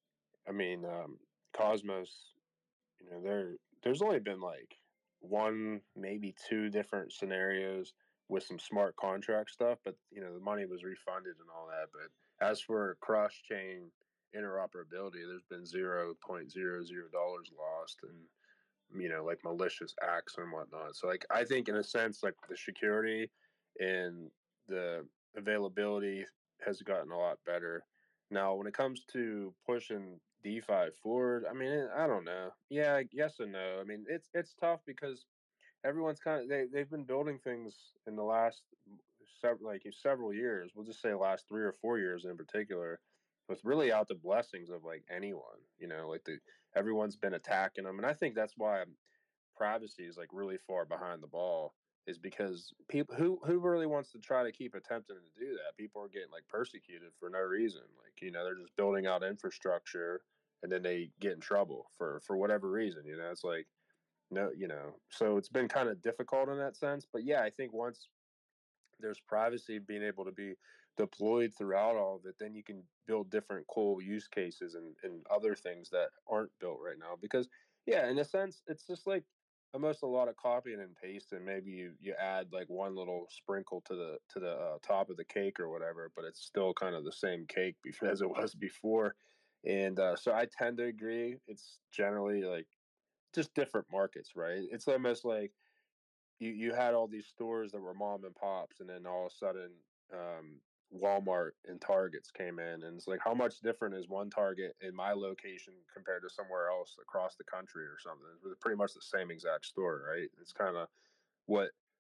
I mean, um, Cosmos. You know, there there's only been like one, maybe two different scenarios with some smart contract stuff, but you know, the money was refunded and all that. But as for cross chain interoperability, there's been zero point zero zero dollars lost, and you know, like malicious acts and whatnot. So like I think in a sense like the security and the availability has gotten a lot better. Now when it comes to pushing DeFi forward, I mean I don't know. Yeah, yes and no. I mean it's it's tough because everyone's kind of they they've been building things in the last several like several years. We'll just say last three or four years in particular, with really out the blessings of like anyone. You know, like the everyone's been attacking them, and I think that's why privacy is like really far behind the ball. Is because people who who really wants to try to keep attempting to do that. People are getting like persecuted for no reason. Like you know they're just building out infrastructure and then they get in trouble for for whatever reason. You know it's like no, you know, so it's been kind of difficult in that sense. But yeah, I think once there's privacy being able to be deployed throughout all of it, then you can build different cool use cases and, and other things that aren't built right now. Because yeah, in a sense, it's just like almost a lot of copying and pasting. Maybe you, you add like one little sprinkle to the to the uh, top of the cake or whatever, but it's still kind of the same cake as it was before. And uh, so I tend to agree. It's generally like just different markets, right? It's almost like you you had all these stores that were mom and pops, and then all of a sudden, um, Walmart and Targets came in, and it's like how much different is one Target in my location compared to somewhere else across the country or something? It's pretty much the same exact store, right? It's kind of what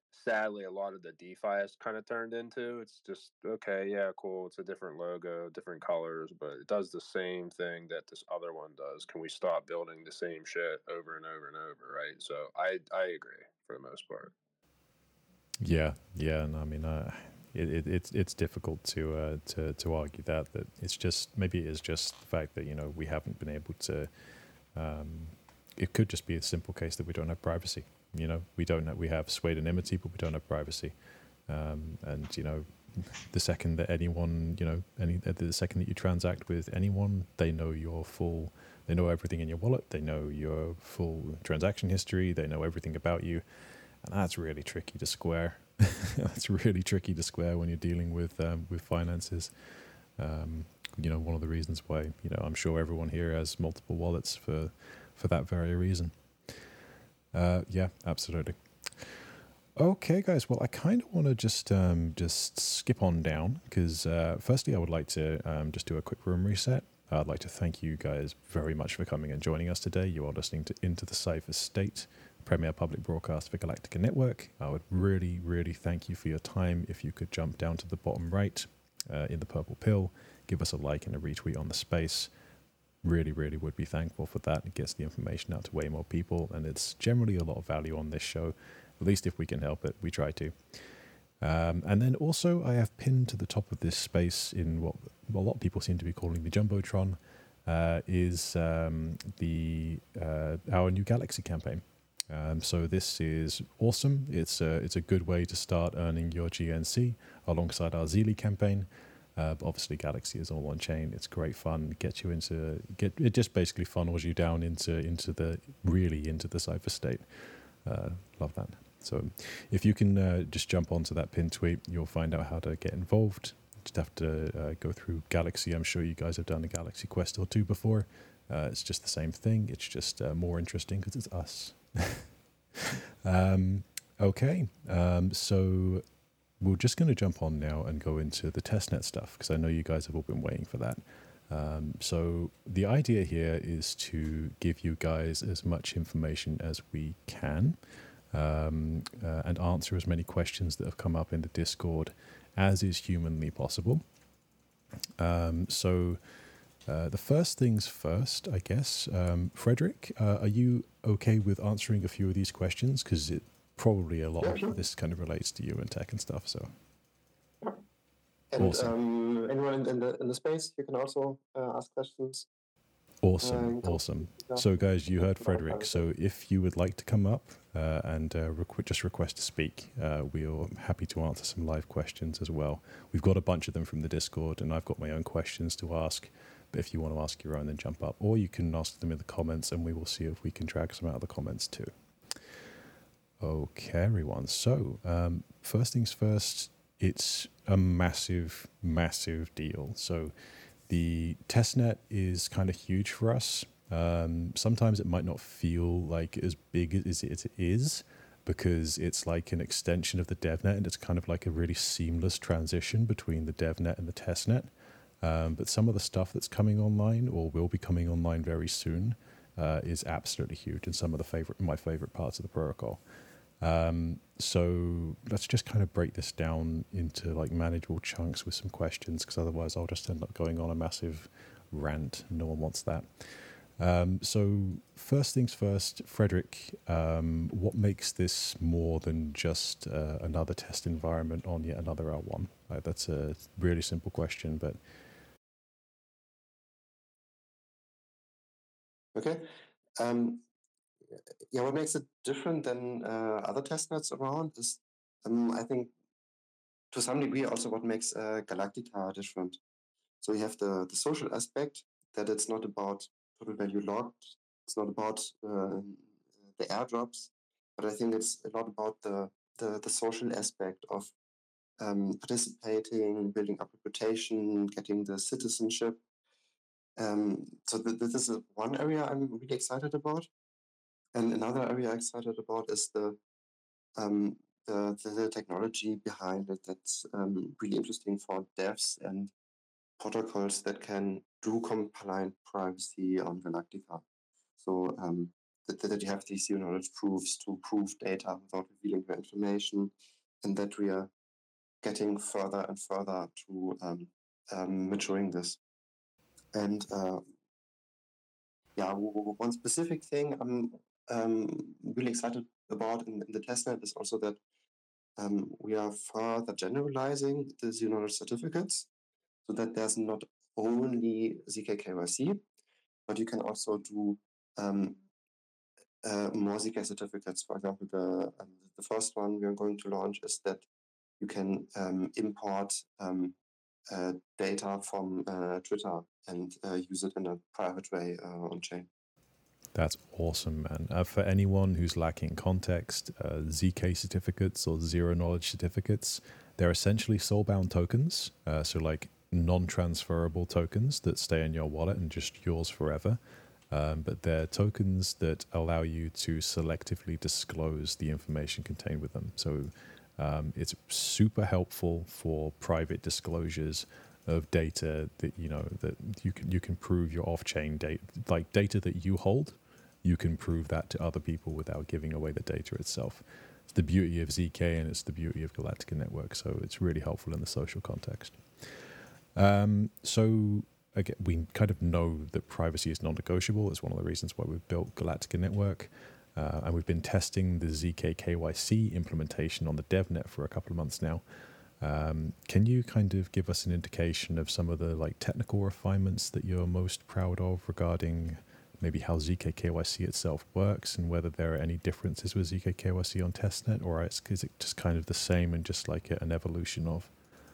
sadly a lot of the DeFi has kind of turned into. It's just okay, yeah, cool. It's a different logo, different colors, but it does the same thing that this other one does. Can we stop building the same shit over and over and over, right? So I I agree for the most part. Yeah, yeah, and I mean, uh, it, it, it's it's difficult to uh, to to argue that that it's just maybe it is just the fact that you know we haven't been able to. Um, it could just be a simple case that we don't have privacy. You know, we don't have, we have pseudonymity, but we don't have privacy. Um, and you know, the second that anyone, you know, any the second that you transact with anyone, they know your full, they know everything in your wallet, they know your full transaction history, they know everything about you, and that's really tricky to square. That's really tricky to square when you're dealing with um, with finances. Um, you know, one of the reasons why, you know, I'm sure everyone here has multiple wallets for for that very reason. Uh, yeah, absolutely. Okay, guys. Well, I kind of want to just um, just skip on down because, uh, firstly, I would like to um, just do a quick room reset. I'd like to thank you guys very much for coming and joining us today. You are listening to Into the Cypher State, premier public broadcast for Galactica Network. I would really, really thank you for your time. If you could jump down to the bottom right uh, in the purple pill, give us a like and a retweet on the space. Really, really would be thankful for that. It gets the information out to way more people, and it's generally a lot of value on this show. At least if we can help it, we try to. Um, and then also, I have pinned to the top of this space in what a lot of people seem to be calling the Jumbotron, uh, is um, the uh, our new Galaxy campaign. Um, so this is awesome. It's a, it's a good way to start earning your G N C alongside our Zeely campaign. Uh, but obviously, Galaxy is all on chain. It's great fun. Gets you into get it just basically funnels you down into into the really into the Cypher State. Uh, love that. So, if you can uh, just jump onto that pin tweet, you'll find out how to get involved. Just have to uh, go through Galaxy. I'm sure you guys have done a Galaxy quest or two before. Uh, it's just the same thing. It's just uh, more interesting because it's us. um, okay, um, so. We're just going to jump on now and go into the testnet stuff because I know you guys have all been waiting for that. Um, so the idea here is to give you guys as much information as we can um, uh, and answer as many questions that have come up in the Discord as is humanly possible. Um, so uh, the first things first, I guess. Um, Frederick, uh, are you okay with answering a few of these questions? Because it probably a lot Yeah, of sure. this kind of relates to you and tech and stuff. So And Awesome. um, anyone in, in the in the space, you can also uh, ask questions. awesome, Um, awesome. yeah. So guys, you heard About Frederick. privacy. So if you would like to come up uh, and uh, requ- just request to speak, uh, we're happy to answer some live questions as well. We've got a bunch of them from the Discord, and I've got my own questions to ask. But if you want to ask your own, then jump up, or you can ask them in the comments, and we will see if we can drag some out of the comments too. Okay, everyone. So, um, first things first, it's a massive, massive deal. So, the testnet is kind of huge for us. Um, sometimes it might not feel like as big as it is because it's like an extension of the DevNet, and it's kind of like a really seamless transition between the DevNet and the testnet. Um, but some of the stuff that's coming online or will be coming online very soon uh, is absolutely huge, and some of the favorite, my favorite parts of the protocol. Um, so let's just kind of break this down into like manageable chunks with some questions, because otherwise I'll just end up going on a massive rant. No one wants that. Um, so first things first, Frederick, um, what makes this more than just uh, another test environment on yet another L one? Like, that's a really simple question, but Okay. Um, yeah, what makes it different than uh, other testnets around is, um, I think, to some degree, also what makes uh, Galactica different. So you have the, the social aspect, that it's not about total value locked, it's not about uh, the airdrops, but I think it's a lot about the, the, the social aspect of um, participating, building up reputation, getting the citizenship. Um, so th- this is one area I'm really excited about. And another area I'm excited about is the um, the, the, the technology behind it that's um, really interesting for devs and protocols that can do compliant privacy on Galactica. So um, that, that you have these zero knowledge proofs to prove data without revealing your information, and that we are getting further and further to um, um, maturing this. And uh, yeah, one specific thing I'm um, really excited about in, in the testnet is also that um, we are further generalizing the zero knowledge certificates so that there's not only Z K K Y C, but you can also do um, uh, more Z K certificates. For example, the um, the first one we are going to launch is that you can um, import um, uh, data from uh, Twitter and uh, use it in a private way uh, on chain. That's awesome, man. Uh, for anyone who's lacking context, uh, Z K certificates or zero knowledge certificates, they're essentially soulbound tokens. Uh, so like non-transferable tokens that stay in your wallet and just yours forever. Um, but they're tokens that allow you to selectively disclose the information contained with them. So um, it's super helpful for private disclosures of data that you know that you can you can prove your off-chain data, like data that you hold. You can prove that to other people without giving away the data itself. It's the beauty of Z K and it's the beauty of Galactica Network. So it's really helpful in the social context. Um, so again, we kind of know that privacy is non-negotiable. It's one of the reasons why we've built Galactica Network. Uh, and we've been testing the Z K K Y C implementation on the DevNet for a couple of months now. Um, can you kind of give us an indication of some of the like technical refinements that you're most proud of regarding maybe how Z K K Y C itself works and whether there are any differences with Z K K Y C on testnet, or is it just kind of the same and just like an evolution of?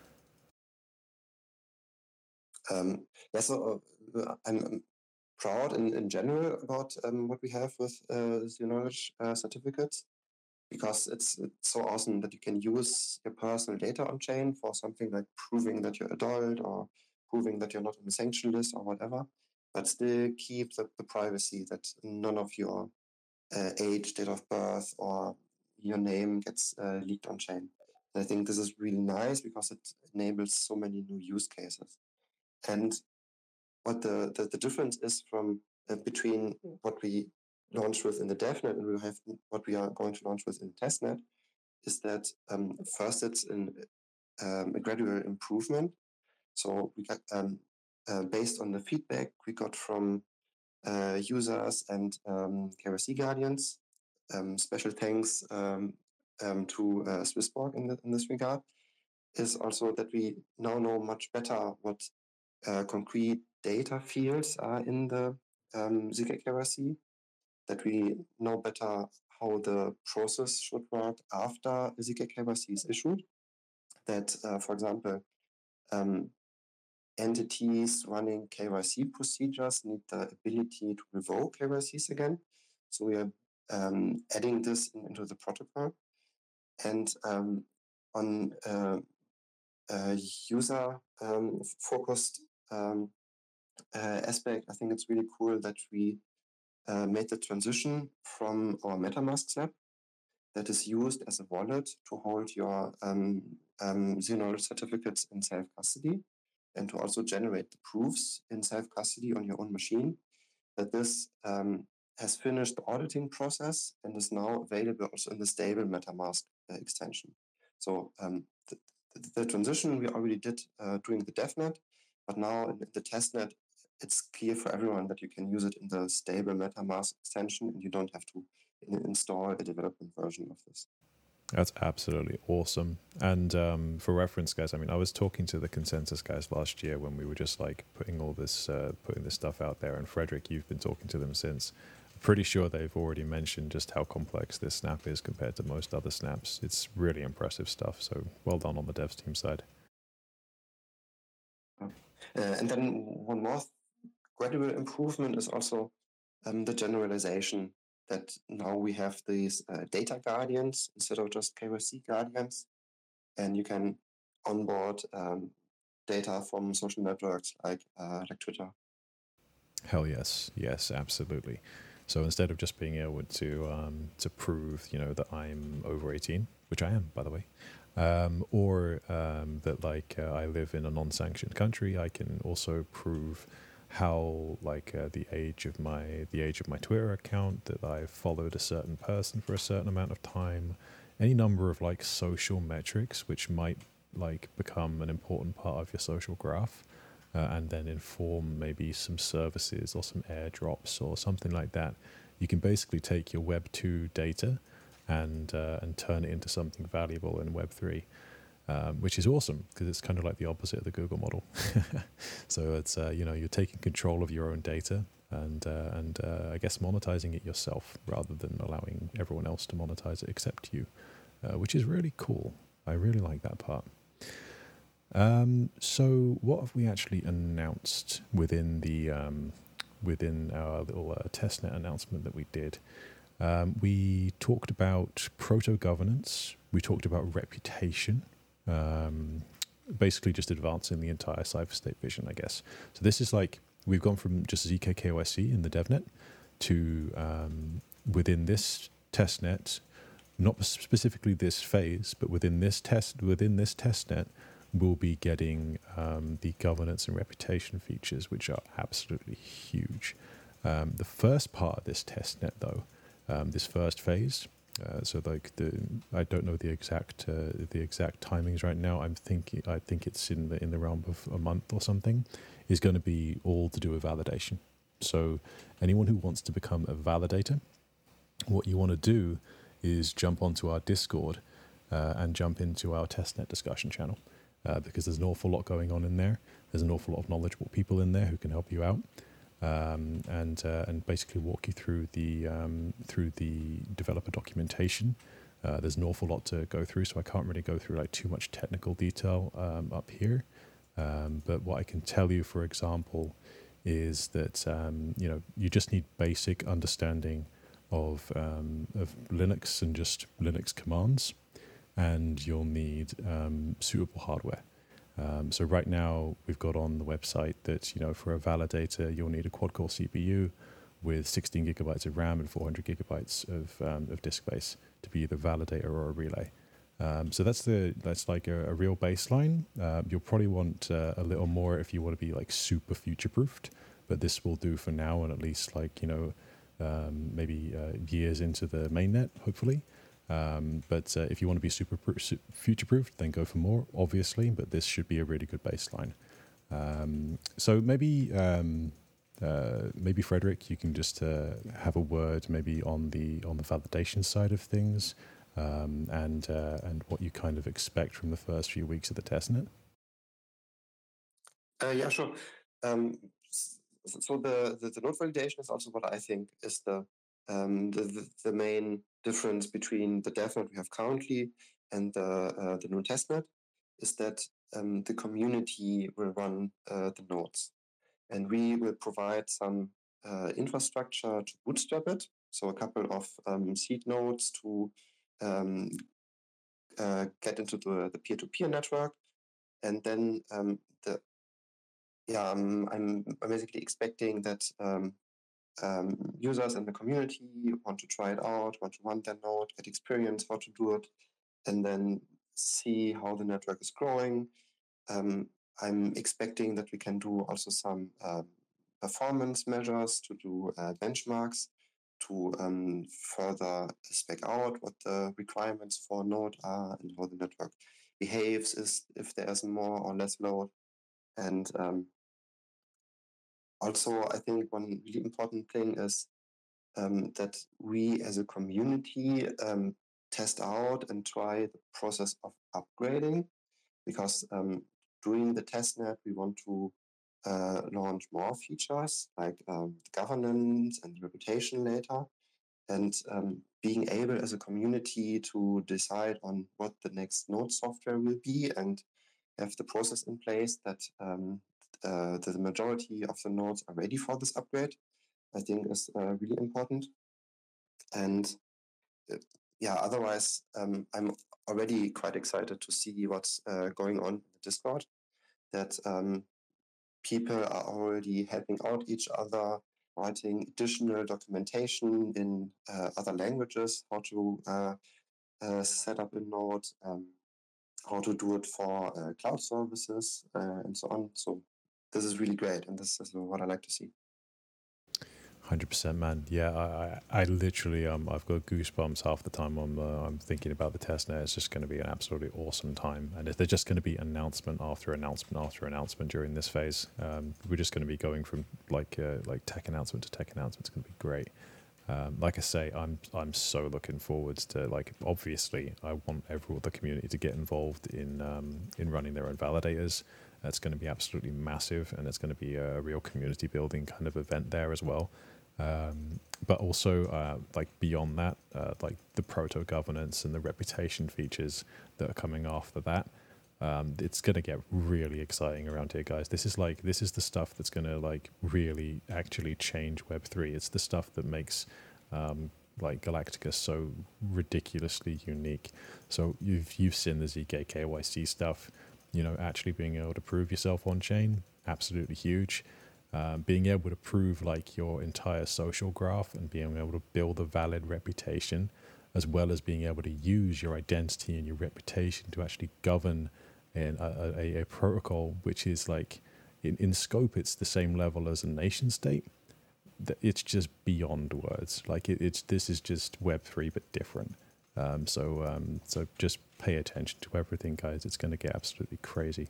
Um, yeah, so uh, I'm, I'm proud in, in general about um, what we have with uh, zero knowledge uh, certificates, because it's, it's so awesome that you can use your personal data on chain for something like proving that you're adult or proving that you're not on the sanction list or whatever, but still keep the, the privacy that none of your uh, age, date of birth, or your name gets uh, leaked on chain. And I think this is really nice because it enables so many new use cases. And what the, the, the difference is from uh, between what we launched with in the DevNet and we have what we are going to launch with in testnet is that um, first it's in, um, a gradual improvement. So we got um, uh, based on the feedback we got from uh, users and um, K Y C guardians. Um, special thanks um, um, to uh, Swissborg in, the, in this regard. Is also that we now know much better what uh, concrete data fields are in the um, Z K K Y C, that we know better how the process should work after Z K K Y C is issued, that, uh, for example, um, entities running K Y C procedures need the ability to revoke K Y Cs again. So we are um, adding this in, into the protocol. And um, on uh, uh, user-focused um, uh, aspect, I think it's really cool that we uh, made the transition from our MetaMask snap that is used as a wallet to hold your um, um, zero knowledge certificates in self-custody and to also generate the proofs in self-custody on your own machine, that this um, has finished the auditing process and is now available also in the stable MetaMask uh, extension. So um, the, the, the transition we already did uh, during the DevNet, but now in the testnet, it's clear for everyone that you can use it in the stable MetaMask extension and you don't have to in- install a development version of this. That's absolutely awesome. And um, for reference, guys, I mean, I was talking to the Consensus guys last year when we were just like putting all this, uh, putting this stuff out there. And Frederick, you've been talking to them since. Pretty sure they've already mentioned just how complex this snap is compared to most other snaps. It's really impressive stuff. So well done on the devs team side. Uh, and then one more gradual improvement is also um, the generalization that now we have these uh, data guardians instead of just K Y C guardians, and you can onboard um, data from social networks like uh, like Twitter. Hell yes, yes, absolutely. So instead of just being able to um, to prove, you know, that I'm over eighteen, which I am, by the way, um, or um, that like uh, I live in a non-sanctioned country, I can also prove how like uh, the age of my the age of my Twitter account, that I've followed a certain person for a certain amount of time, any number of like social metrics which might like become an important part of your social graph, uh, and then inform maybe some services or some airdrops or something like that. You can basically take your Web two data and uh, and turn it into something valuable in Web three. Um, which is awesome because it's kind of like the opposite of the Google model. So it's uh, you know, you're taking control of your own data and uh, and uh, I guess monetizing it yourself rather than allowing everyone else to monetize it except you, uh, which is really cool. I really like that part. Um, so what have we actually announced within the um, within our little uh, testnet announcement that we did? Um, we talked about proto governance. We talked about reputation. Um, basically just advancing the entire cipher-state vision, I guess. So this is like, we've gone from just Z K K O S C in the DevNet to um, within this testnet, not specifically this phase, but within this test, within this testnet, we'll be getting um, the governance and reputation features, which are absolutely huge. Um, the first part of this testnet, though, um, this first phase, Uh, so like the I don't know the exact uh, the exact timings right now. I'm thinking I think it's in the in the realm of a month or something. Is going to be all to do with validation. So anyone who wants to become a validator, what you want to do is jump onto our Discord uh, and jump into our testnet discussion channel, uh, because there's an awful lot going on in there. There's an awful lot of knowledgeable people in there who can help you out. Um, and uh, and basically walk you through the um, through the developer documentation. Uh, there's an awful lot to go through, so I can't really go through like too much technical detail um, up here. Um, but what I can tell you, for example, is that um, you know, you just need basic understanding of um, of Linux and just Linux commands, and you'll need um, suitable hardware. Um, so right now we've got on the website that, you know, for a validator, you'll need a quad-core C P U with sixteen gigabytes of RAM and four hundred gigabytes of um, of disk space to be either validator or a relay. Um, so that's the that's like a, a real baseline. Uh, you'll probably want uh, a little more if you want to be like super future-proofed, but this will do for now, and at least like, you know, um, maybe uh, years into the mainnet, hopefully. Um, but uh, if you want to be super pr- future-proof, then go for more, obviously. But this should be a really good baseline. Um, so maybe, um, uh, maybe Frederick, you can just uh, have a word, maybe on the on the validation side of things, um, and uh, and what you kind of expect from the first few weeks of the testnet. Uh, yeah, sure. Um, so the, the the node validation is also what I think is the um, the, the the main difference between the DevNet we have currently and the uh, the new testnet, is that um, the community will run uh, the nodes, and we will provide some uh, infrastructure to bootstrap it. So a couple of um, seed nodes to um, uh, get into the, the peer-to-peer network, and then um, the yeah, um, I'm, I'm basically expecting that um, um, users in the community want to try it out, want to run their node, get experience how to do it, and then see how the network is growing. Um, I'm expecting that we can do also some um, performance measures to do uh, benchmarks to um, further spec out what the requirements for a node are and how the network behaves, is if there's more or less load. And um, also, I think one really important thing is um, that we as a community um, test out and try the process of upgrading, because um, during the testnet, we want to uh, launch more features like um, governance and reputation later. And um, being able as a community to decide on what the next node software will be and have the process in place that um, uh, the majority of the nodes are ready for this upgrade, I think is uh, really important. And uh, yeah, otherwise, um, I'm already quite excited to see what's uh, going on in the Discord, that um, people are already helping out each other, writing additional documentation in uh, other languages, how to uh, uh, set up a node, um, how to do it for uh, cloud services, uh, and so on. So this is really great, and this is what I like to see. one hundred percent, man. Yeah, I, I, I literally, um, I've got goosebumps half the time I'm, uh, I'm thinking about the testnet. It's just going to be an absolutely awesome time. And if there's just going to be announcement after announcement after announcement during this phase, um, we're just going to be going from like uh, like tech announcement to tech announcement. It's going to be great. Um, like I say, I'm I'm so looking forward to, like, obviously I want everyone, the community, to get involved in um, in running their own validators. That's going to be absolutely massive, and it's going to be a real community building kind of event there as well. Um, but also, uh, like beyond that, uh, like the proto governance and the reputation features that are coming after that. Um, it's going to get really exciting around here, guys. This is like, this is the stuff that's going to like really actually change Web three. It's the stuff that makes um, like Galactica so ridiculously unique. So you've, you've seen the Z K K Y C stuff, you know, actually being able to prove yourself on chain, absolutely huge. Um, being able to prove like your entire social graph and being able to build a valid reputation, as well as being able to use your identity and your reputation to actually govern in a, a, a protocol which is like, in, in scope, it's the same level as a nation state. It's just beyond words. Like it, it's this is just Web three but different. Um, so um, so just pay attention to everything, guys. It's going to get absolutely crazy.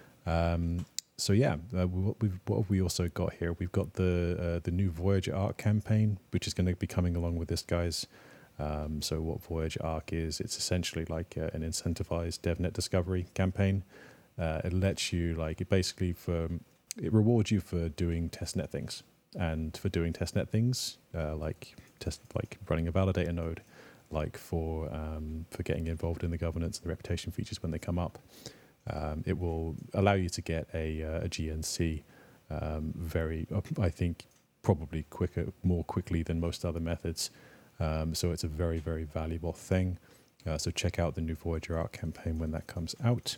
Um, so yeah, uh, what we've what have we also got here? We've got the uh, the new Voyager Arc campaign, which is going to be coming along with this, guys. Um, so what Voyager Arc is, it's essentially like uh, an incentivized DevNet discovery campaign. Uh, it lets you, like, it basically for it rewards you for doing testnet things, and for doing testnet things uh, like test like running a validator node, like for um, for getting involved in the governance and the reputation features when they come up. Um, it will allow you to get a, uh, a G N C um, very, I think, probably quicker, more quickly than most other methods. Um, so it's a very, very valuable thing. Uh, so check out the new Voyager Arc campaign when that comes out.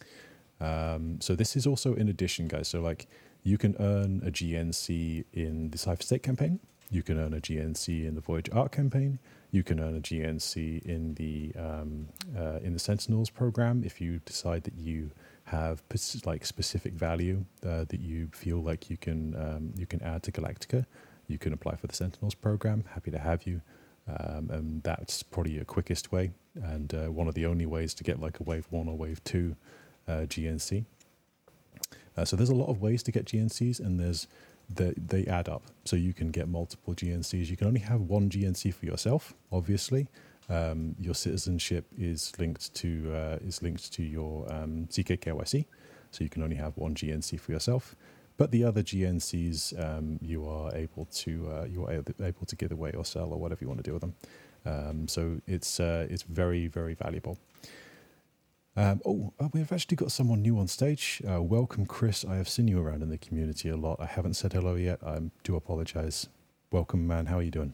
Um, so this is also in addition, guys. So like you can earn a G N C in the Cypher State campaign. You can earn a G N C in the Voyager Arc campaign. You can earn a G N C in the um, uh, in the Sentinels program if you decide that you have like specific value uh, that you feel like you can um, you can add to Galactica. You can apply for the Sentinels program. Happy to have you. Um, and that's probably your quickest way, and uh, one of the only ways to get like a wave one or wave two uh, G N C. Uh, so there's a lot of ways to get G N Cs, and there's the, they add up. So you can get multiple G N Cs. You can only have one G N C for yourself, obviously. Um, your citizenship is linked to uh, is linked to your um, Z K K Y C, so you can only have one G N C for yourself. But the other G N Cs, um, you are able to uh, you are able to give away or sell or whatever you want to do with them. Um, so it's uh, it's very, very valuable. Um, oh, uh, we've actually got someone new on stage. Uh, welcome, Chris. I have seen you around in the community a lot. I haven't said hello yet. I do apologize. Welcome, man. How are you doing?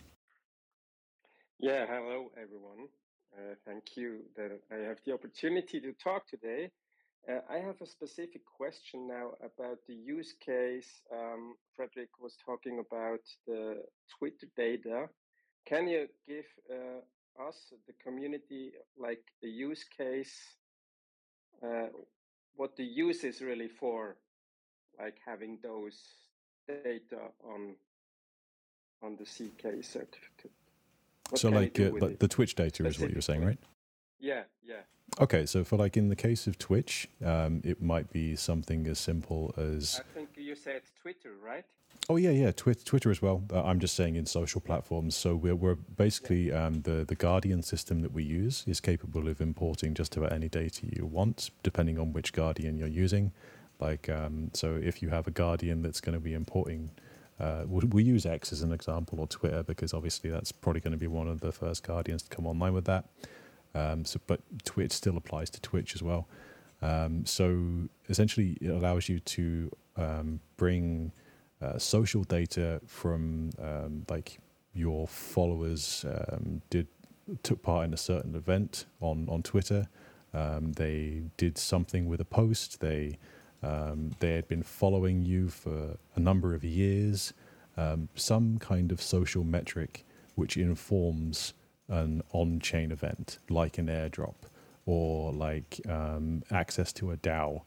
Yeah, hello, everyone. Uh, thank you that I have the opportunity to talk today. Uh, I have a specific question now about the use case. Um, Frederick was talking about the Twitter data. Can you give uh, us, the community, like the use case, uh, what the use is really for, like having those data on on the C K certificate? What so like uh, the, it? the Twitch data is what you're saying, right? Yeah, yeah. Okay, so for like in the case of Twitch, um, it might be something as simple as... I think you said Twitter, right? Oh yeah, yeah, Twi- Twitter as well. Uh, I'm just saying in social platforms. So we're we're basically yeah. um, the the Guardian system that we use is capable of importing just about any data you want, depending on which Guardian you're using. Like um, so, if you have a Guardian that's going to be importing, uh, we we'll use X as an example, or Twitter, because obviously that's probably going to be one of the first Guardians to come online with that. Um, so, but Twitch still applies to Twitch as well. Um, so essentially, it allows you to um, bring uh, social data from um, like your followers um, did took part in a certain event on on Twitter. Um, they did something with a post. They um, they had been following you for a number of years. Um, some kind of social metric which informs an on-chain event, like an airdrop or like um, access to a DAO.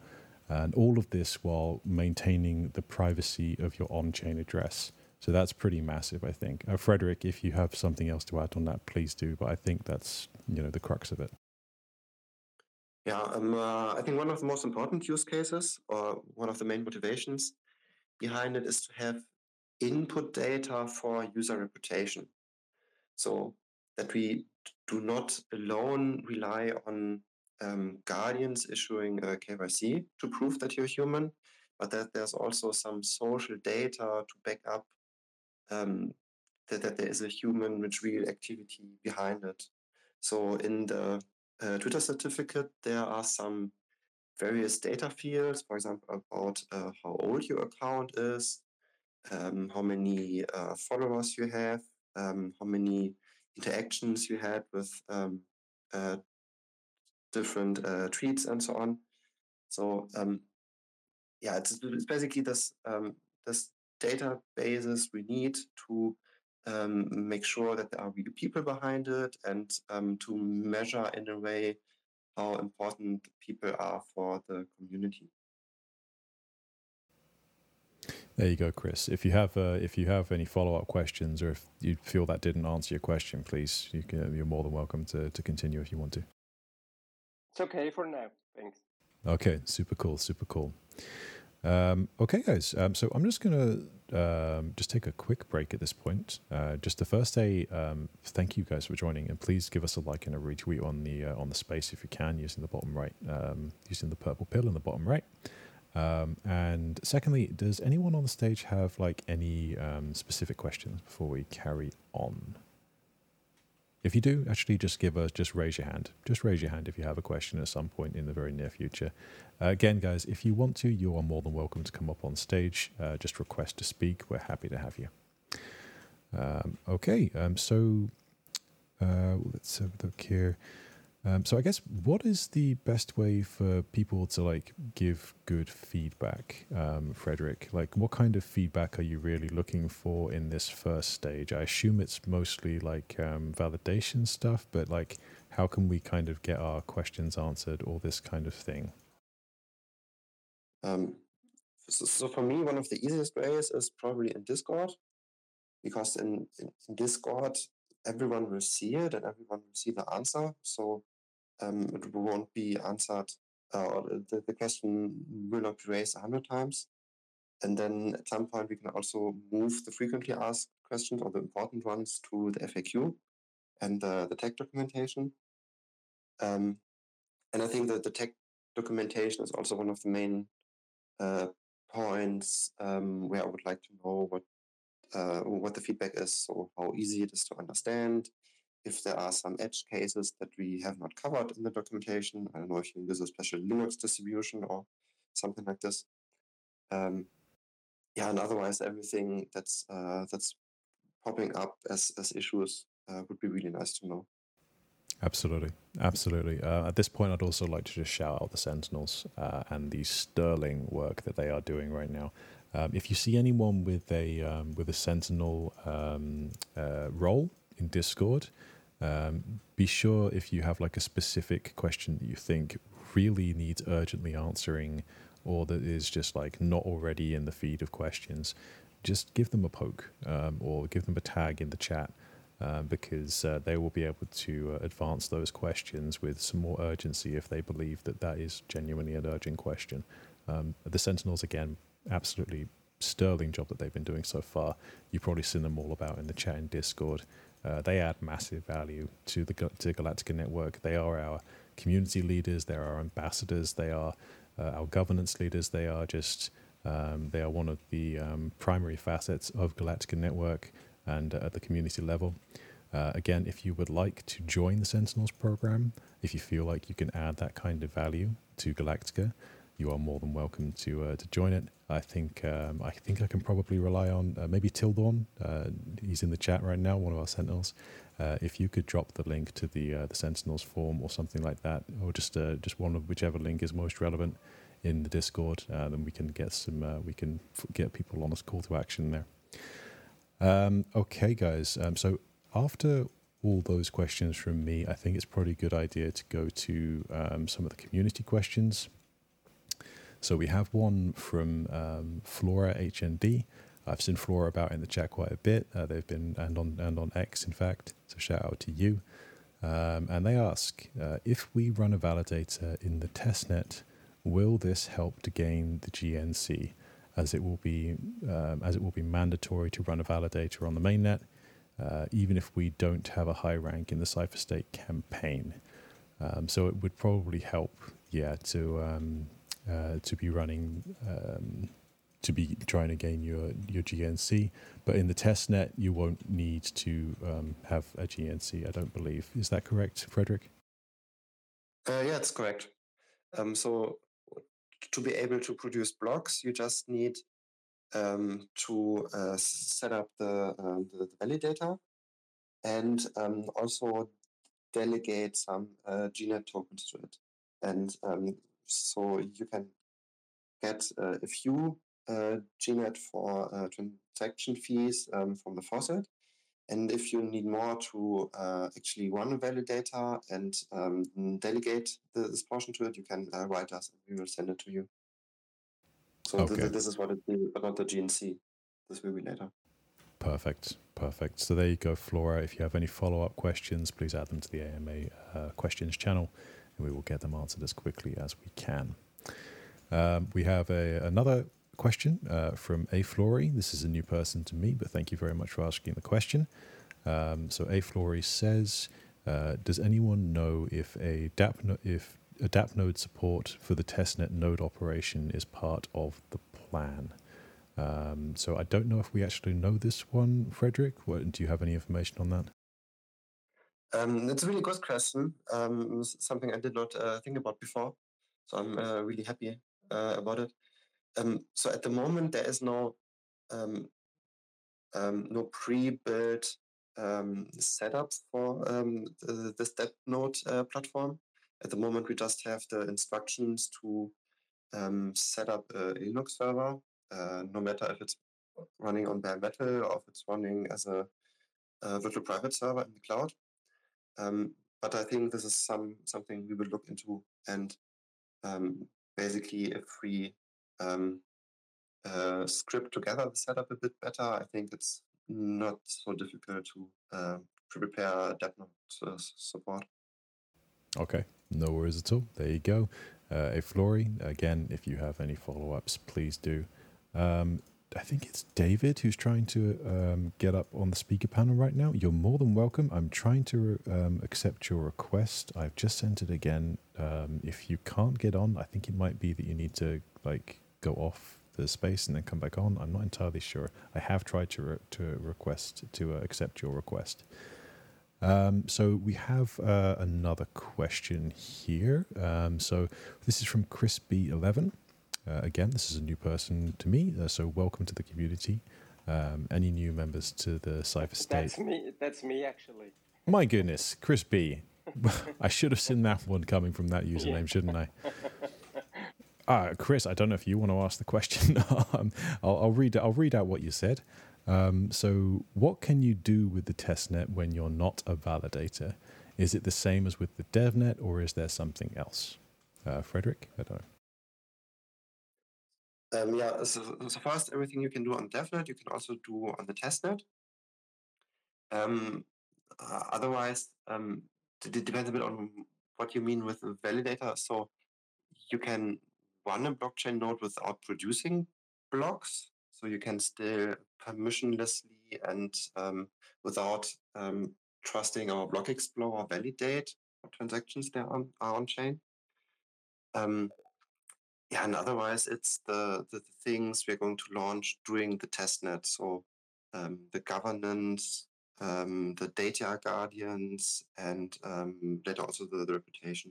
And all of this while maintaining the privacy of your on-chain address. So that's pretty massive, I think. Uh, Frederick, if you have something else to add on that, please do. But I think that's, you know, the crux of it. Yeah, um, uh, I think one of the most important use cases, or one of the main motivations behind it, is to have input data for user reputation. So that we do not alone rely on um, guardians issuing a K Y C to prove that you're human, but that there's also some social data to back up um, that, that there is a human with real activity behind it. So in the uh, Twitter certificate, there are some various data fields, for example, about uh, how old your account is, um, how many uh, followers you have, um, how many interactions you had with um, uh, different uh, tweets and so on. So um, yeah, it's, it's basically this um, this databases we need to um, make sure that there are real people behind it, and um, to measure in a way how important people are for the community. There you go, Chris. If you have uh, if you have any follow up questions, or if you feel that didn't answer your question, please, you can, you're more than welcome to to continue if you want to. It's okay for now. Thanks. Okay, super cool, super cool. Um, okay, guys. Um, so I'm just gonna um, just take a quick break at this point. Uh, just to first say um, thank you guys for joining, and please give us a like and a retweet on the uh, on the space if you can, using the bottom right, um, using the purple pill in the bottom right. Um, and secondly, does anyone on the stage have like any um, specific questions before we carry on? If you do, actually just give us, just raise your hand. Just raise your hand if you have a question at some point in the very near future. Uh, again, guys, if you want to, you are more than welcome to come up on stage. Uh, just request to speak. We're happy to have you. Um, okay, um, so uh, let's have a look here. Um, so I guess what is the best way for people to like give good feedback, um, Frederick? Like what kind of feedback are you really looking for in this first stage? I assume it's mostly like um, validation stuff, but like how can we kind of get our questions answered, all this kind of thing? Um, so, so for me, one of the easiest ways is probably in Discord, because in, in, in Discord, everyone will see it and everyone will see the answer. So Um, it won't be answered, uh, or the, the question will not be raised a hundred times. And then at some point, we can also move the frequently asked questions, or the important ones, to the F A Q and the, the tech documentation. Um, and I think that the tech documentation is also one of the main uh, points um, where I would like to know what uh, what the feedback is, so how easy it is to understand. If there are some edge cases that we have not covered in the documentation, I don't know if you use a special Linux distribution or something like this. Um, yeah, and otherwise everything that's uh, that's popping up as as issues uh, would be really nice to know. Absolutely, absolutely. Uh, at this point, I'd also like to just shout out the Sentinels uh, and the sterling work that they are doing right now. Um, if you see anyone with a um, with a Sentinel um, uh, role in Discord, um, be sure if you have like a specific question that you think really needs urgently answering, or that is just like not already in the feed of questions, just give them a poke um, or give them a tag in the chat. Uh, because uh, they will be able to uh, advance those questions with some more urgency if they believe that that is genuinely an urgent question. Um, the Sentinels, again, absolutely sterling job that they've been doing so far. You've probably seen them all about in the chat in Discord. Uh, they add massive value to the to Galactica Network. They are our community leaders. They are our ambassadors. They are uh, our governance leaders. They are just um, they are one of the um, primary facets of Galactica Network. And uh, at the community level. Uh, again, if you would like to join the Sentinels program, if you feel like you can add that kind of value to Galactica, you are more than welcome to uh, to join it. I think um, I think I can probably rely on uh, maybe Tildorn. Uh, he's in the chat right now, one of our Sentinels. Uh, if you could drop the link to the uh, the Sentinels form or something like that, or just uh, just one of whichever link is most relevant in the Discord, uh, then we can get some uh, we can f- get people on this call to action there. Um, okay, guys. Um, so after all those questions from me, I think it's probably a good idea to go to um, some of the community questions. So we have one from um, Flora H N D. I've seen Flora about in the chat quite a bit. Uh, they've been and on and on X, in fact. So shout out to you. Um, and they ask uh, if we run a validator in the testnet, will this help to gain the G N C, as it will be um, as it will be mandatory to run a validator on the mainnet, uh, even if we don't have a high rank in the CipherState campaign. Um, so it would probably help, yeah, to um, uh, to be running. Um, to be trying to gain your, your G N C. But in the testnet, you won't need to um, have a G N C, I don't believe. Is that correct, Frederick? Uh, yeah, it's correct. Um, so to be able to produce blocks, you just need um, to uh, set up the, uh, the, the validator and um, also delegate some uh, G net tokens to it. And um, so you can get uh, a few uh, G net for uh, transaction fees um, from the faucet. And if you need more to uh, actually run a validator and um, delegate the, this portion to it, you can uh, write us and we will send it to you. So Okay. th- this is what it is about the G N C. This will be later. Perfect. Perfect. So there you go, Flora. If you have any follow-up questions, please add them to the A M A uh, questions channel, and we will get them answered as quickly as we can. Um, we have a, another question uh, from A Flory. This is a new person to me, but thank you very much for asking the question. Um, so A Flory says, uh, does anyone know if a DApp no- if a DApp node support for the testnet node operation is part of the plan? Um, so I don't know if we actually know this one, Frederick. What, do you have any information on that? Um, it's a really good question. Um, something I did not uh, think about before. So I'm uh, really happy uh, about it. Um, so at the moment, there is no um, um, no pre-built um, setup for um, the, the step node uh, platform. At the moment, we just have the instructions to um, set up a Linux server, uh, no matter if it's running on bare metal or if it's running as a, a virtual private server in the cloud. Um, but I think this is some something we will look into. And um, basically, if we um, uh, script together the setup a bit better, I think it's not so difficult to uh, prepare DApp node uh, support. Okay, no worries at all. There you go. Uh, A Flory, again, if you have any follow-ups, please do. Um, I think it's David who's trying to um, get up on the speaker panel right now. You're more than welcome. I'm trying to um, accept your request. I've just sent it again. Um, if you can't get on, I think it might be that you need to like go off the space and then come back on. I'm not entirely sure. I have tried to re- to request to uh, accept your request. Um, so we have uh, another question here. Um, so this is from Chris B eleven. Uh, again, this is a new person to me, uh, so welcome to the community. Um, any new members to the CipherState? That's me. That's me, actually. My goodness, Chris B. I should have seen that one coming from that username, yeah. shouldn't I? Uh, Chris, I don't know if you want to ask the question. um, I'll, I'll read. I'll read out what you said. Um, so, what can you do with the testnet when you're not a validator? Is it the same as with the DevNet, or is there something else? Uh, Frederick, I don't know. Um, yeah, so, so first, everything you can do on DevNet, you can also do on the testnet. Um, uh, otherwise, um, it depends a bit on what you mean with a validator. So you can run a blockchain node without producing blocks. So you can still permissionlessly and um, without um, trusting our block explorer validate what transactions there are, are on chain. Um, Yeah, and otherwise it's the, the, the things we're going to launch during the testnet. So um, the governance, um, the data guardians, and um, later also the, the reputation.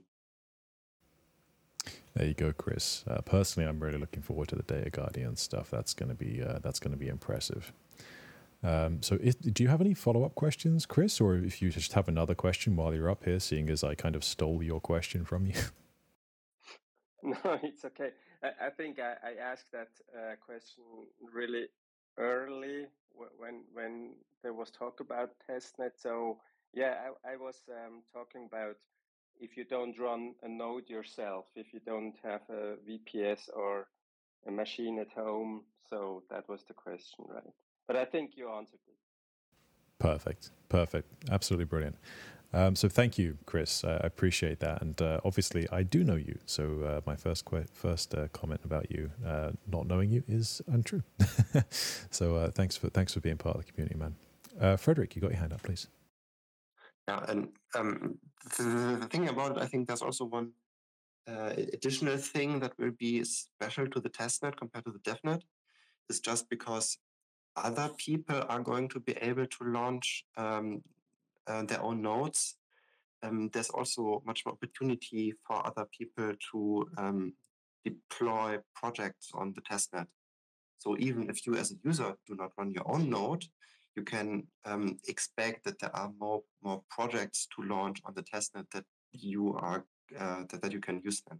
There you go, Chris. Uh, personally, I'm really looking forward to the data guardian stuff. That's going to be uh, that's going to be impressive. Um, so, is, do you have any follow-up questions, Chris, or if you just have another question while you're up here, seeing as I kind of stole your question from you? No, it's okay. I, I think I, I asked that uh, question really early when when there was talk about testnet. So yeah, I, I was um, talking about if you don't run a node yourself, if you don't have a V P S or a machine at home. So that was the question, right? But I think you answered it. Perfect. Perfect. Absolutely brilliant. Um, so thank you, Chris. I appreciate that. And uh, obviously, I do know you. So uh, my first que- first uh, comment about you uh, not knowing you is untrue. so uh, thanks for thanks for being part of the community, man. Uh, Frederick, you got your hand up, please. Yeah, and um, the, the thing about it, I think there's also one uh, additional thing that will be special to the testnet compared to the devnet, is just because other people are going to be able to launch um, uh, their own nodes. Um, there's also much more opportunity for other people to um, deploy projects on the testnet. So even if you as a user do not run your own node, you can um, expect that there are more more projects to launch on the testnet that you are uh, that, that you can use them.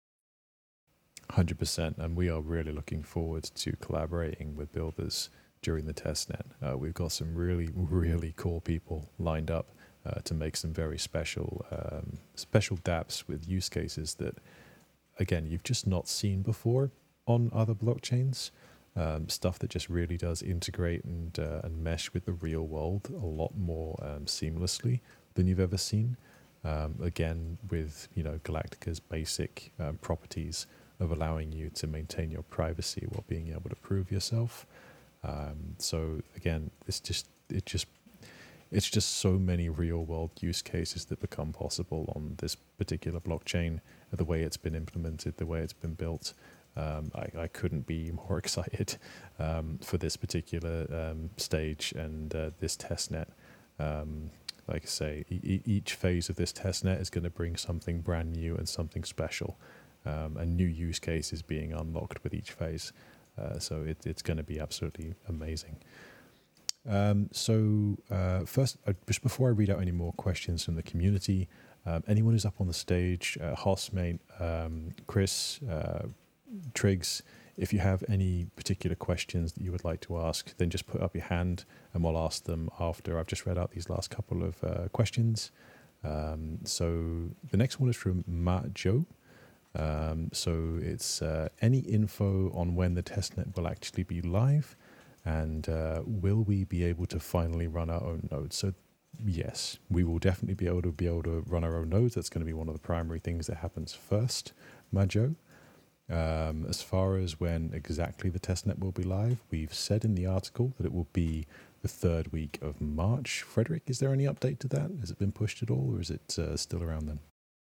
one hundred percent. And we are really looking forward to collaborating with builders during the testnet. Uh, we've got some really, really cool people lined up uh, to make some very special, um, special dApps with use cases that, again, you've just not seen before on other blockchains. Um, stuff that just really does integrate and uh, and mesh with the real world a lot more um, seamlessly than you've ever seen. Um, again, with you know Galactica's basic um, properties of allowing you to maintain your privacy while being able to prove yourself. Um, so again, it's just it just it's just so many real world use cases that become possible on this particular blockchain, the way it's been implemented, the way it's been built. Um, I, I couldn't be more excited um, for this particular um, stage and uh, this testnet. Um, like I say, e- each phase of this testnet is going to bring something brand new and something special, um, and new use cases being unlocked with each phase. Uh, so it, it's going to be absolutely amazing. Um, so uh, first, uh, just before I read out any more questions from the community, um, anyone who's up on the stage, uh, Hostmate, um, Chris, uh, Triggs, if you have any particular questions that you would like to ask, then just put up your hand and we'll ask them after I've just read out these last couple of uh, questions. Um, so the next one is from Matt Joe. Um, so it's uh, any info on when the testnet will actually be live, and uh, will we be able to finally run our own nodes? So yes, we will definitely be able to be able to run our own nodes. That's going to be one of the primary things that happens first, Matt Joe. Um, as far as when exactly the testnet will be live, we've said in the article that it will be the third week of March. Frederick, is there any update to that? Has it been pushed at all, or is it uh, still around then?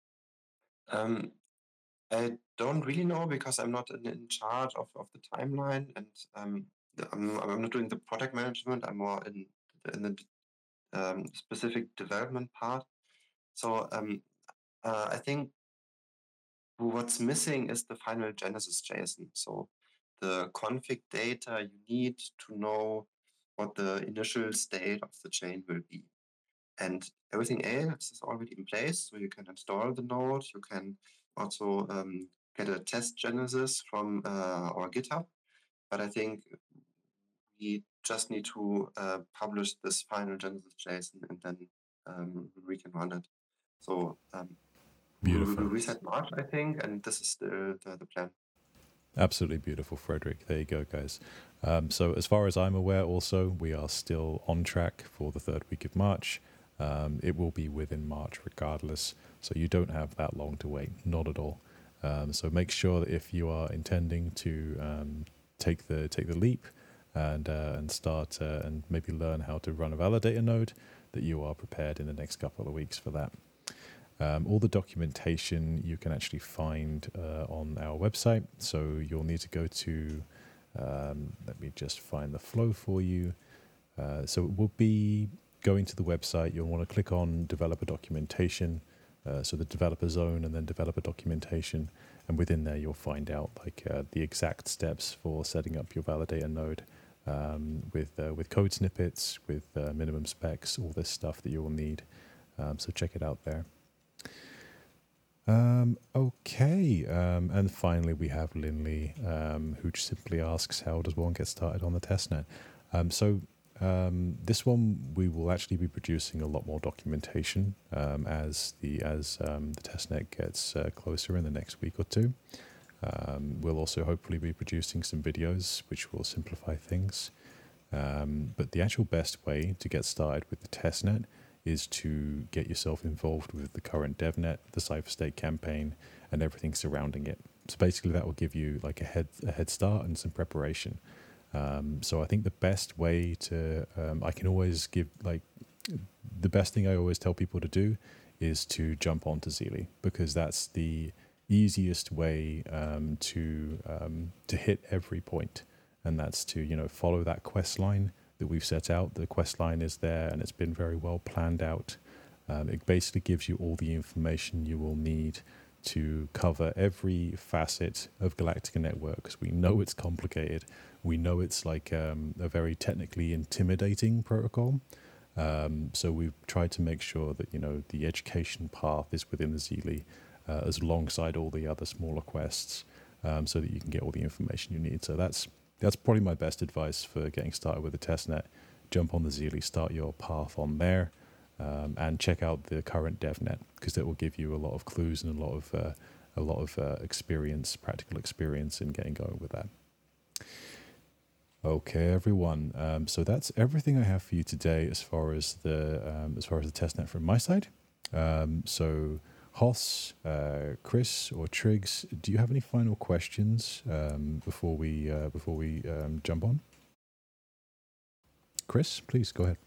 Um, I don't really know because I'm not in, in charge of, of the timeline, and um, the, I'm, I'm not doing the product management. I'm more in, in the um, specific development part. So um, uh, I think what's missing is the final Genesis JSON. So the config data you need to know what the initial state of the chain will be. And everything else is already in place. So you can install the node. You can also um, get a test Genesis from uh, our GitHub. But I think we just need to uh, publish this final Genesis JSON and then um, we can run it. So um, Beautiful. we will reset March, I think, and this is the, the, the plan. Absolutely beautiful, Frederick. There you go, guys. Um, so as far as I'm aware, also, we are still on track for the third week of March. Um, it will be within March regardless, so you don't have that long to wait, not at all. Um, so make sure that if you are intending to um, take the take the leap and uh, and start uh, and maybe learn how to run a validator node, that you are prepared in the next couple of weeks for that. Um, all the documentation you can actually find uh, on our website. So you'll need to go to, um, let me just find the flow for you. Uh, so it will be going to the website. You'll want to click on developer documentation. Uh, so the developer zone and then developer documentation. And within there, you'll find out like uh, the exact steps for setting up your validator node um, with, uh, with code snippets, with uh, minimum specs, all this stuff that you will need. Um, so check it out there. Um, okay, um, and finally we have Linley, um, who simply asks, how does one get started on the testnet? Um, so um, this one we will actually be producing a lot more documentation um, as the as um, the testnet gets uh, closer in the next week or two. Um, we'll also hopefully be producing some videos which will simplify things. Um, but the actual best way to get started with the testnet is to get yourself involved with the current DevNet, the CipherState campaign, and everything surrounding it. So basically that will give you like a head a head start and some preparation. Um, so I think the best way to, um, I can always give like, the best thing I always tell people to do is to jump onto Zealy, because that's the easiest way um, to um, to hit every point. And that's to, you know, follow that quest line that we've set out. The quest line is there and it's been very well planned out. Um, it basically gives you all the information you will need to cover every facet of Galactica Network, because we know it's complicated. We know it's like um, a very technically intimidating protocol. Um, so we've tried to make sure that, you know, the education path is within the Zealy uh, as alongside all the other smaller quests, um, so that you can get all the information you need. So that's that's probably my best advice for getting started with the testnet. Jump on the Zealy, start your path on there. Um, and check out the current DevNet, because that will give you a lot of clues and a lot of uh, a lot of uh, experience, practical experience in getting going with that. Okay, everyone. Um, so that's everything I have for you today, as far as the um, as far as the testnet from my side. Um, so, Hoss, uh, Chris, or Triggs, do you have any final questions um, before we uh, before we um, jump on? Chris, please go ahead.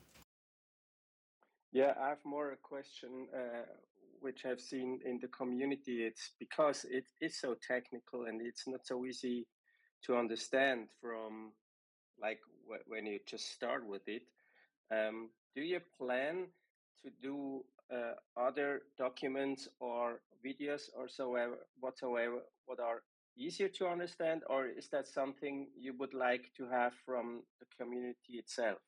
Yeah, I have more a question, uh, which I've seen in the community. It's because it is so technical and it's not so easy to understand from like w- when you just start with it. Um, do you plan to do uh, other documents or videos or so ever, whatsoever what are easier to understand, or is that something you would like to have from the community itself?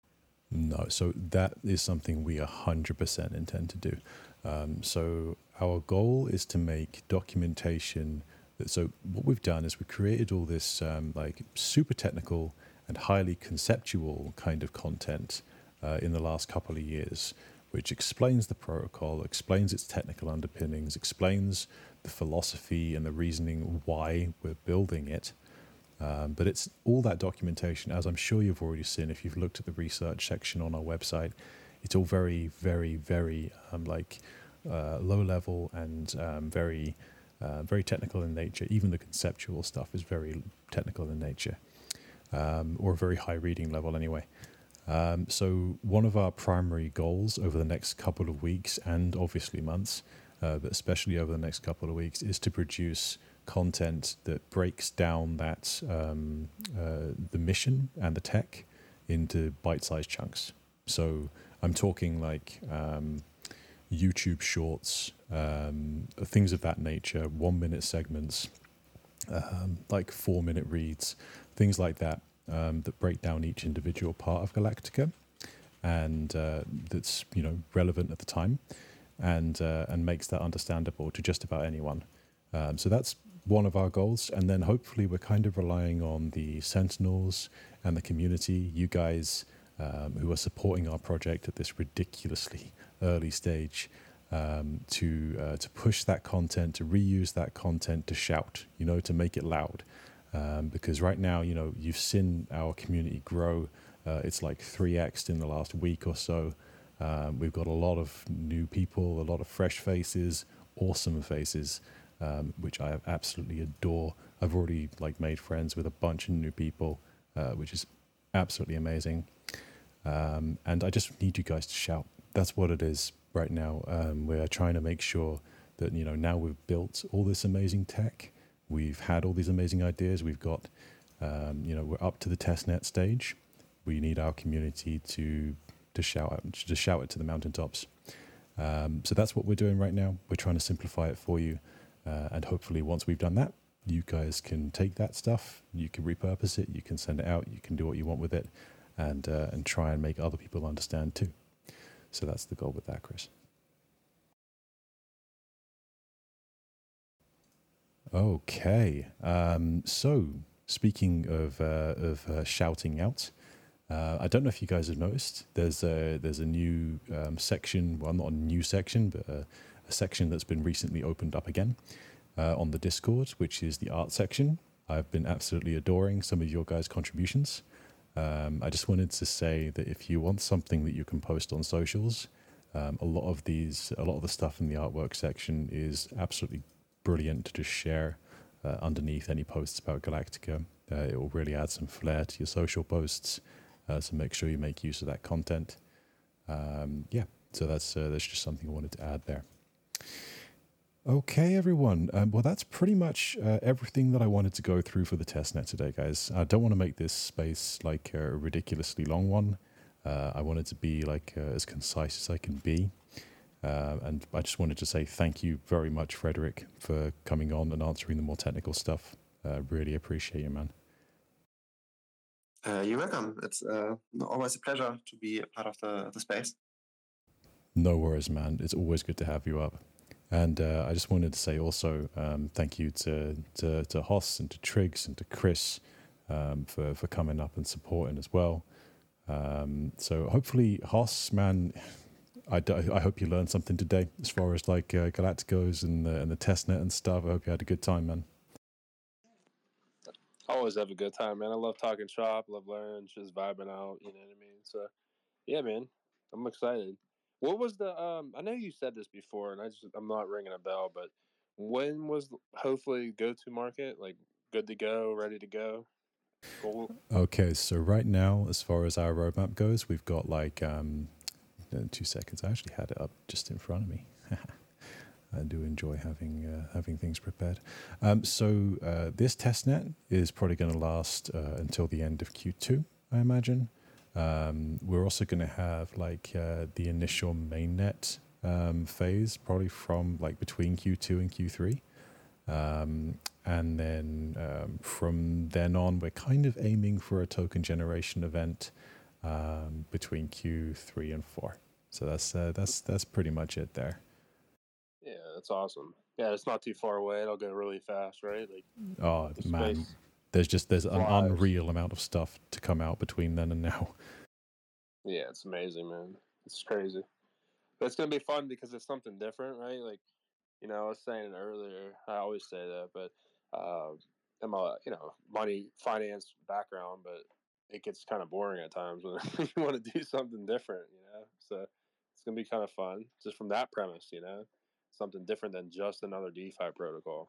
No, so that is something we one hundred percent intend to do. Um, so our goal is to make documentation. That, so what we've done is we've created all this um, like super technical and highly conceptual kind of content uh, in the last couple of years, which explains the protocol, explains its technical underpinnings, explains the philosophy and the reasoning why we're building it. Um, but it's all that documentation, as I'm sure you've already seen if you've looked at the research section on our website. It's all very, very, very um, like uh, low level and um, very, uh, very technical in nature. Even the conceptual stuff is very technical in nature, um, or a very high reading level anyway. Um, so one of our primary goals over the next couple of weeks, and obviously months, uh, but especially over the next couple of weeks, is to produce content that breaks down that um, uh, the mission and the tech into bite-sized chunks. So I'm talking like um, YouTube shorts, um, things of that nature, one-minute segments, um, like four-minute reads, things like that, um, that break down each individual part of Galactica, and uh, that's, you know, relevant at the time, and uh, and makes that understandable to just about anyone. Um, so that's one of our goals, and then hopefully we're kind of relying on the Sentinels and the community, you guys um, who are supporting our project at this ridiculously early stage, um, to uh, to push that content, to reuse that content, to shout, you know, to make it loud, um, because right now, you know, you've seen our community grow. Uh, it's like three X'd in the last week or so. Um, we've got a lot of new people, a lot of fresh faces, awesome faces. Um, which I absolutely adore. I've already like made friends with a bunch of new people, uh, which is absolutely amazing. Um, and I just need you guys to shout. That's what it is right now. Um, we're trying to make sure that, you know, now we've built all this amazing tech. We've had all these amazing ideas. We've got, um, you know, we're up to the testnet stage. We need our community to to shout out, to shout it to the mountaintops. Um, so that's what we're doing right now. We're trying to simplify it for you. Uh, and hopefully once we've done that, you guys can take that stuff, you can repurpose it, you can send it out, you can do what you want with it, and uh, and try and make other people understand too. So that's the goal with that, Chris. Okay. Um, so speaking of uh, of uh, shouting out, Uh, I don't know if you guys have noticed. There's a there's a new um, section. Well, not a new section, but a, a section that's been recently opened up again uh, on the Discord, which is the art section. I've been absolutely adoring some of your guys' contributions. Um, I just wanted to say that if you want something that you can post on socials, um, a lot of these, a lot of the stuff in the artwork section is absolutely brilliant to just share uh, underneath any posts about Galactica. Uh, it will really add some flair to your social posts. Uh, so make sure you make use of that content. Um, yeah, so that's uh, that's just something I wanted to add there. Okay, everyone. Um, well, that's pretty much uh, everything that I wanted to go through for the testnet today, guys. I don't want to make this space like a ridiculously long one. Uh, I wanted to be like uh, as concise as I can be. Uh, and I just wanted to say thank you very much, Frederick, for coming on and answering the more technical stuff. Uh, really appreciate you, man. Uh, you're welcome. It's uh, always a pleasure to be a part of the, the space. No worries, man. It's always good to have you up. And uh, I just wanted to say also um, thank you to, to, to Hoss and to Triggs and to Chris um, for, for coming up and supporting as well. Um, so hopefully, Hoss, man, I, do, I hope you learned something today as far as like uh, Galacticos and the, and the testnet and stuff. I hope you had a good time, man. I always have a good time, man. I love talking shop, love learning, just vibing out. You know what I mean? So, yeah, man, I'm excited. What was the? Um, I know you said this before, and I just I'm not ringing a bell. But when was hopefully go to market like good to go, ready to go? Cool. Okay, so right now, as far as our roadmap goes, we've got like um, two seconds. I actually had it up just in front of me. I do enjoy having uh, having things prepared. Um, so uh, this testnet is probably going to last uh, until the end of Q two, I imagine. Um, we're also going to have like uh, the initial mainnet um, phase, probably from like between Q two and Q three. Um, and then um, from then on, we're kind of aiming for a token generation event um, between Q three and four. So that's uh, that's that's pretty much it there. Yeah, that's awesome. Yeah, it's not too far away. It'll go really fast, right? Like, oh the man, space there's just there's an flies. unreal amount of stuff to come out between then and now. Yeah, it's amazing, man. It's crazy. But it's gonna be fun because it's something different, right? Like, you know, I was saying it earlier. I always say that, but uh, I'm a you know money finance background, but it gets kind of boring at times when you want to do something different, you know. So it's gonna be kind of fun just from that premise, you know, something different than just another DeFi protocol.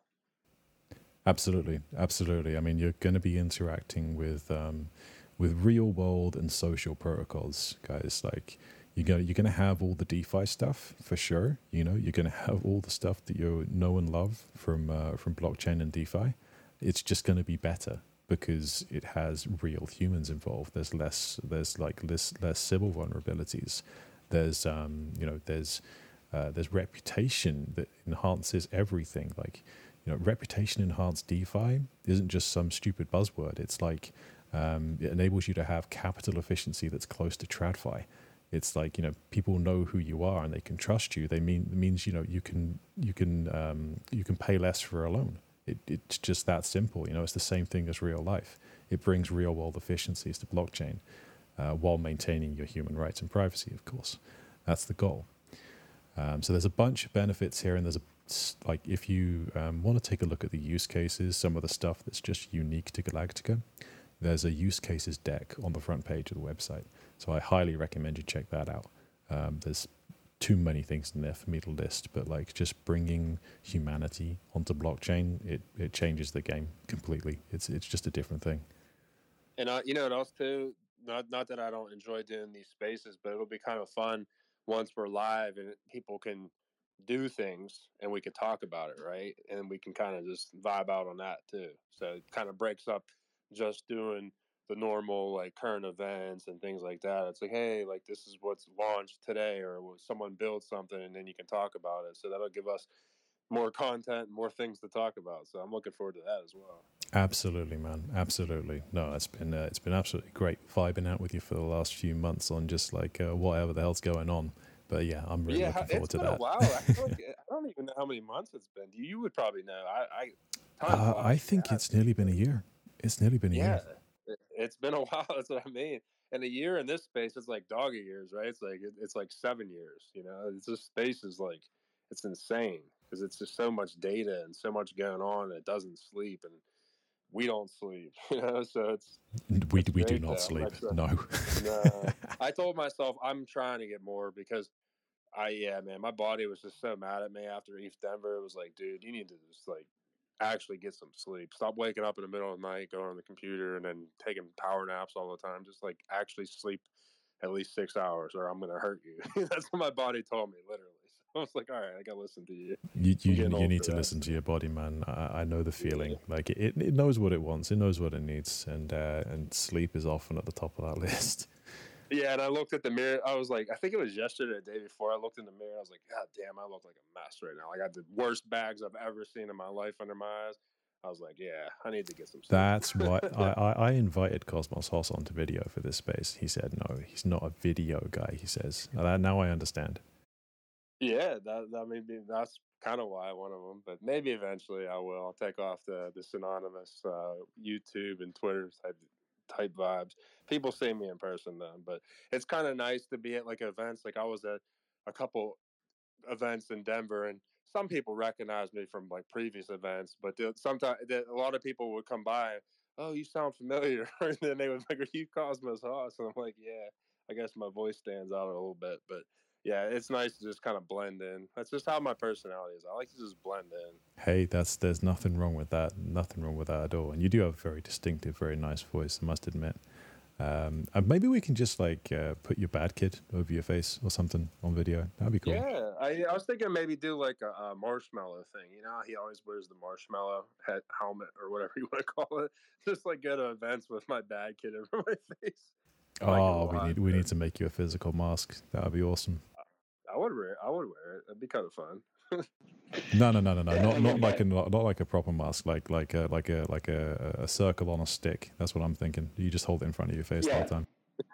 Absolutely, absolutely. I mean, you're going to be interacting with um, with real world and social protocols, guys. Like you're going you're going to have all the DeFi stuff for sure. You know, you're going to have all the stuff that you know and love from uh, from blockchain and DeFi. It's just going to be better because it has real humans involved. There's less. There's like less less Sybil vulnerabilities. There's um you know there's uh, there's reputation that enhances everything. Like. You know, reputation enhanced DeFi isn't just some stupid buzzword. It's like um, it enables you to have capital efficiency that's close to TradFi. It's like, you know, people know who you are and they can trust you. They mean it means you know you can you can um, you can pay less for a loan. It, it's just that simple. You know, it's the same thing as real life. It brings real world efficiencies to blockchain uh, while maintaining your human rights and privacy. Of course, that's the goal. Um, so there's a bunch of benefits here, and there's a like if you um, want to take a look at the use cases, some of the stuff that's just unique to Galactica, there's a use cases deck on the front page of the website. So I highly recommend you check that out. Um, there's too many things in there for me to list, but like just bringing humanity onto blockchain, it, it changes the game completely. It's it's just a different thing. And uh, you know what else too? Not not that I don't enjoy doing these spaces, but it'll be kind of fun once we're live and people can do things and we can talk about it, right? And we can kind of just vibe out on that too. So it kind of breaks up just doing the normal like current events and things like that. It's like, hey, like this is what's launched today, or someone builds something and then you can talk about it. So that'll give us more content, more things to talk about. So I'm looking forward to that as well. Absolutely, man. Absolutely. No, it's been uh, it's been absolutely great vibing out with you for the last few months on just like uh, whatever the hell's going on. But yeah, I'm really yeah, looking forward it's to been that. A while. I, feel like, I don't even know how many months it's been. You would probably know. I I, uh, I think it's nearly been a year. It's nearly been a yeah, year. It, it's been a while. That's what I mean. And a year in this space, it's like dog years, right? It's like it, it's like seven years. You know, it's this space is like it's insane because it's just so much data and so much going on. And it doesn't sleep, and we don't sleep. You know, so it's we it's we do great, not though. sleep. That's a- No. no, I told myself I'm trying to get more because I yeah, man, my body was just so mad at me after East Denver. It was like, dude, you need to just like actually get some sleep. Stop waking up in the middle of the night, going on the computer, and then taking power naps all the time. Just like actually sleep at least six hours, or I'm gonna hurt you. That's what my body told me, literally. So I was like, all right, I gotta listen to you. You you, getting you old need for to that. listen to your body, man. I, I know the feeling. Yeah. Like it, it knows what it wants. It knows what it needs, and uh, and sleep is often at the top of that list. Yeah, and I looked at the mirror. I was like, I think it was yesterday, or the day before. I looked in the mirror. I was like, God damn, I look like a mess right now. I got the worst bags I've ever seen in my life under my eyes. I was like, yeah, I need to get some sleep. That's why I, I, I invited Cosmos Hoss onto video for this space. He said no, he's not a video guy. He says now, now I understand. Yeah, that that maybe that's kind of why one of them. But maybe eventually I will. I'll take off the the synonymous uh, YouTube and Twitter type type vibes. People see me in person then, but it's kind of nice to be at like events. Like I was at a couple events in Denver, and some people recognize me from like previous events. But sometimes a lot of people would come by. Oh, you sound familiar, and then they would like, "Are you Cosmos Hoss?" And I'm like, "Yeah." I guess my voice stands out a little bit, but yeah, it's nice to just kind of blend in. That's just how my personality is. I like to just blend in. Hey, that's there's nothing wrong with that. Nothing wrong with that at all. And you do have a very distinctive, very nice voice, I must admit. Um, and maybe we can just like uh, put your bad kid over your face or something on video. That'd be cool. Yeah, I, I was thinking maybe do like a, a marshmallow thing. You know, he always wears the marshmallow head helmet or whatever you want to call it. Just like go to events with my bad kid over my face. I like it a Oh, we lot, need we but need to make you a physical mask. That would be awesome. I would wear. I would wear it. It'd be kind of fun. No, no, no, no, no. Yeah, Not I not mean, like that- a not like a proper mask. Like like a like a like a, a circle on a stick. That's what I'm thinking. You just hold it in front of your face the Yeah. whole time.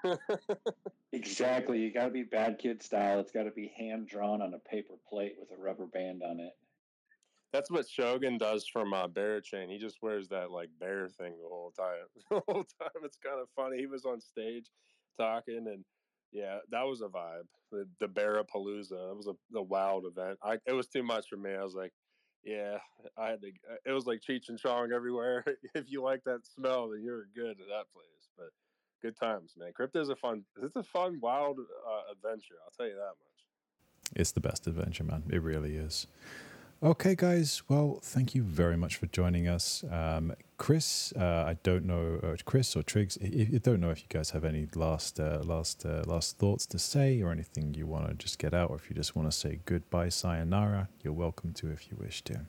Exactly. You got to be bad kid style. It's got to be hand drawn on a paper plate with a rubber band on it. That's what Shogun does from uh, Bear Chain. He just wears that like bear thing the whole time. The whole time, it's kind of funny. He was on stage talking, and yeah, that was a vibe. The, the Bearapalooza. It was a the wild event. I it was too much for me. I was like, yeah, I had to. It was like Cheech and Chong everywhere. If you like that smell, then you're good at that place. But good times, man. Crypto's a fun. It's a fun, wild uh, adventure. I'll tell you that much. It's the best adventure, man. It really is. Okay, guys. Well, thank you very much for joining us. Um, Chris, uh, I don't know, uh, Chris or Triggs, I, I don't know if you guys have any last uh, last uh, last thoughts to say or anything you want to just get out, or if you just want to say goodbye, sayonara, you're welcome to if you wish to.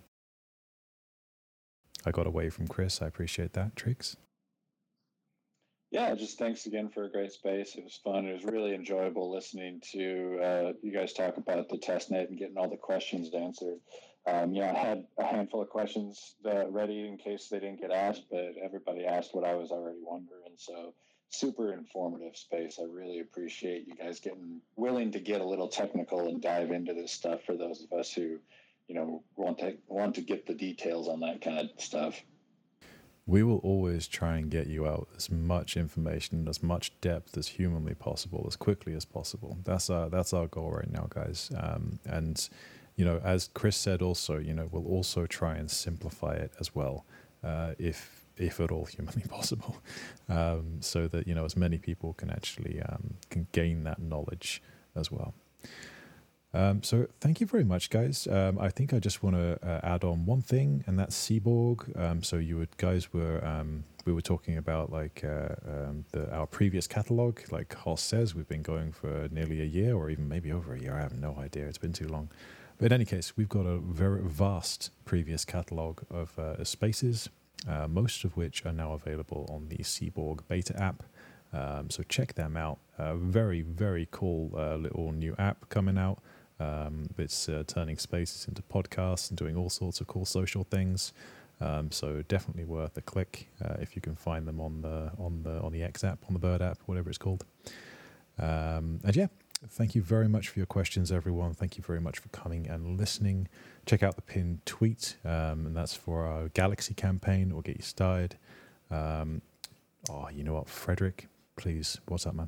I got away from Chris. I appreciate that. Triggs? Yeah, just thanks again for a great space. It was fun. It was really enjoyable listening to uh, you guys talk about the testnet and getting all the questions answered. Um, yeah, I had a handful of questions uh, ready in case they didn't get asked, but everybody asked what I was already wondering. So super informative space. I really appreciate you guys getting willing to get a little technical and dive into this stuff for those of us who, you know, want to want to get the details on that kind of stuff. We will always try and get you out as much information, as much depth as humanly possible, as quickly as possible. That's our that's our goal right now, guys. Um, and you know, as Chris said, also, you know, we'll also try and simplify it as well, uh, if if at all humanly possible, um, so that you know as many people can actually um, can gain that knowledge as well. Um, so thank you very much, guys. Um, I think I just want to uh, add on one thing, and that's Seaborg. Um, so you would, guys were um, we were talking about like uh, um, the, our previous catalog. Like Hoss says, we've been going for nearly a year, or even maybe over a year. I have no idea. It's been too long. But in any case, we've got a very vast previous catalog of uh, spaces, uh, most of which are now available on the Seaborg beta app. Um, so check them out. Uh, very, very cool uh, little new app coming out. Um, it's uh, turning spaces into podcasts and doing all sorts of cool social things. Um, so definitely worth a click uh, if you can find them on the on the on the X app, on the Bird app, whatever it's called. Um, and yeah, thank you very much for your questions, everyone. Thank you very much for coming and listening. Check out the pinned tweet, um, and that's for our Galaxy campaign. We'll get you started. Um, oh, you know what, Frederick? please. What's up, man?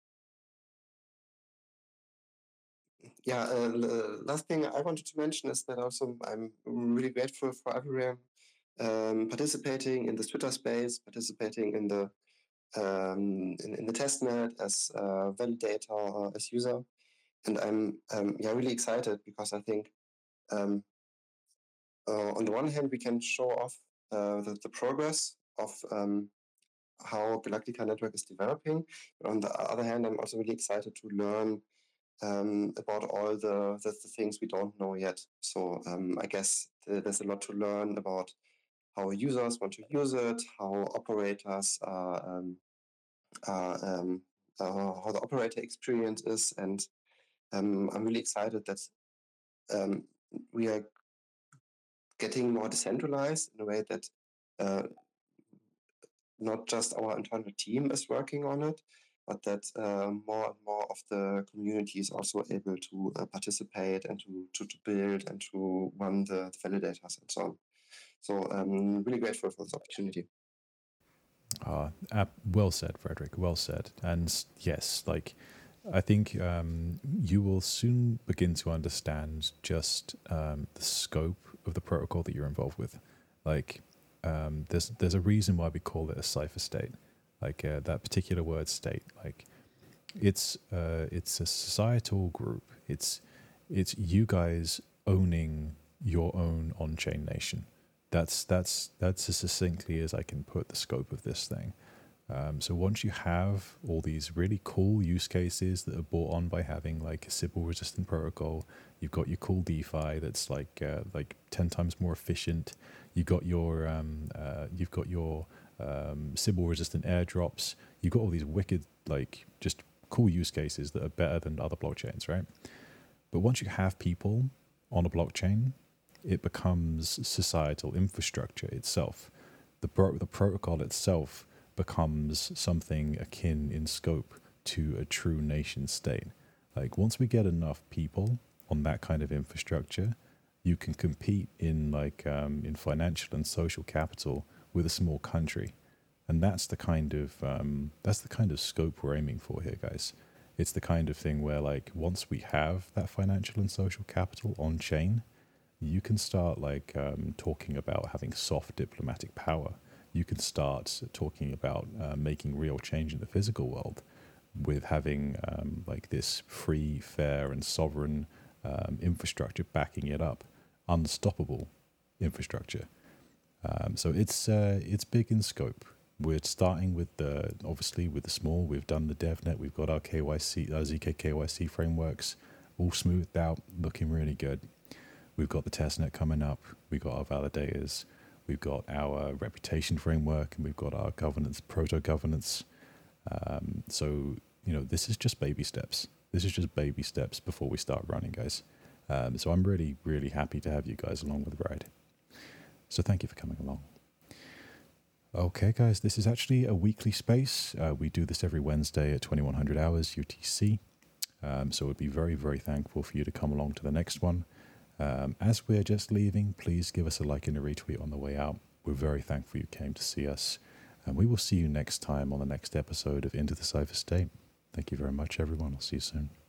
Yeah, uh, the last thing I wanted to mention is that also I'm really grateful for everyone um, participating in the Twitter space, participating in the um, in, in the testnet as uh, validator or as user, and I'm um, yeah really excited because I think um, uh, on the one hand we can show off uh, the, the progress of um, how Galactica Network is developing, but on the other hand I'm also really excited to learn um, about all the, the, the things we don't know yet. So um, I guess th- there's a lot to learn about how users want to use it, how operators are, um, are um, uh, how the operator experience is, and um, I'm really excited that um, we are getting more decentralized in a way that uh, not just our internal team is working on it, but that uh, more and more of the community is also able to uh, participate and to, to, to build and to run the, the validators and so on. So I'm really grateful for this opportunity. Uh, uh, well said, Frederick. Well said. And yes, like I think um, you will soon begin to understand just um, the scope of the protocol that you're involved with. Like, um, there's there's a reason why we call it a cipher state. Like uh, that particular word state. Like, it's uh, it's a societal group. It's it's you guys owning your own on-chain nation. That's that's that's as succinctly as I can put the scope of this thing. Um, so once you have all these really cool use cases that are brought on by having like a Sybil-resistant protocol, you've got your cool DeFi that's like uh, like ten times more efficient. You got your um, uh, you've got your um, Sybil-resistant airdrops. You've got all these wicked like just cool use cases that are better than other blockchains, right? But once you have people on a blockchain, it becomes societal infrastructure itself. The pro- the protocol itself becomes something akin in scope to a true nation state. Like once we get enough people on that kind of infrastructure, you can compete in like um, in financial and social capital with a small country, and that's the kind of um, that's the kind of scope we're aiming for here, guys. It's the kind of thing where like once we have that financial and social capital on chain, you can start like um, talking about having soft diplomatic power. You can start talking about uh, making real change in the physical world with having um, like this free, fair, and sovereign um, infrastructure backing it up, unstoppable infrastructure. Um, so it's uh, it's big in scope. We're starting with the obviously with the small. We've done the DevNet. We've got our K Y C, our Z K K Y C frameworks all smoothed out, looking really good. We've got the testnet coming up. We've got our validators. We've got our reputation framework, and we've got our governance, proto-governance. Um, so, you know, this is just baby steps. This is just baby steps before we start running, guys. Um, so I'm really, really happy to have you guys along with the ride. So thank you for coming along. Okay, guys, this is actually a weekly space. Uh, we do this every Wednesday at twenty-one hundred hours U T C. Um, so we'd be very, very thankful for you to come along to the next one. Um, as we're just leaving, please give us a like and a retweet on the way out. We're very thankful you came to see us. And we will see you next time on the next episode of Into the Cipher State. Thank you very much, everyone. I'll see you soon.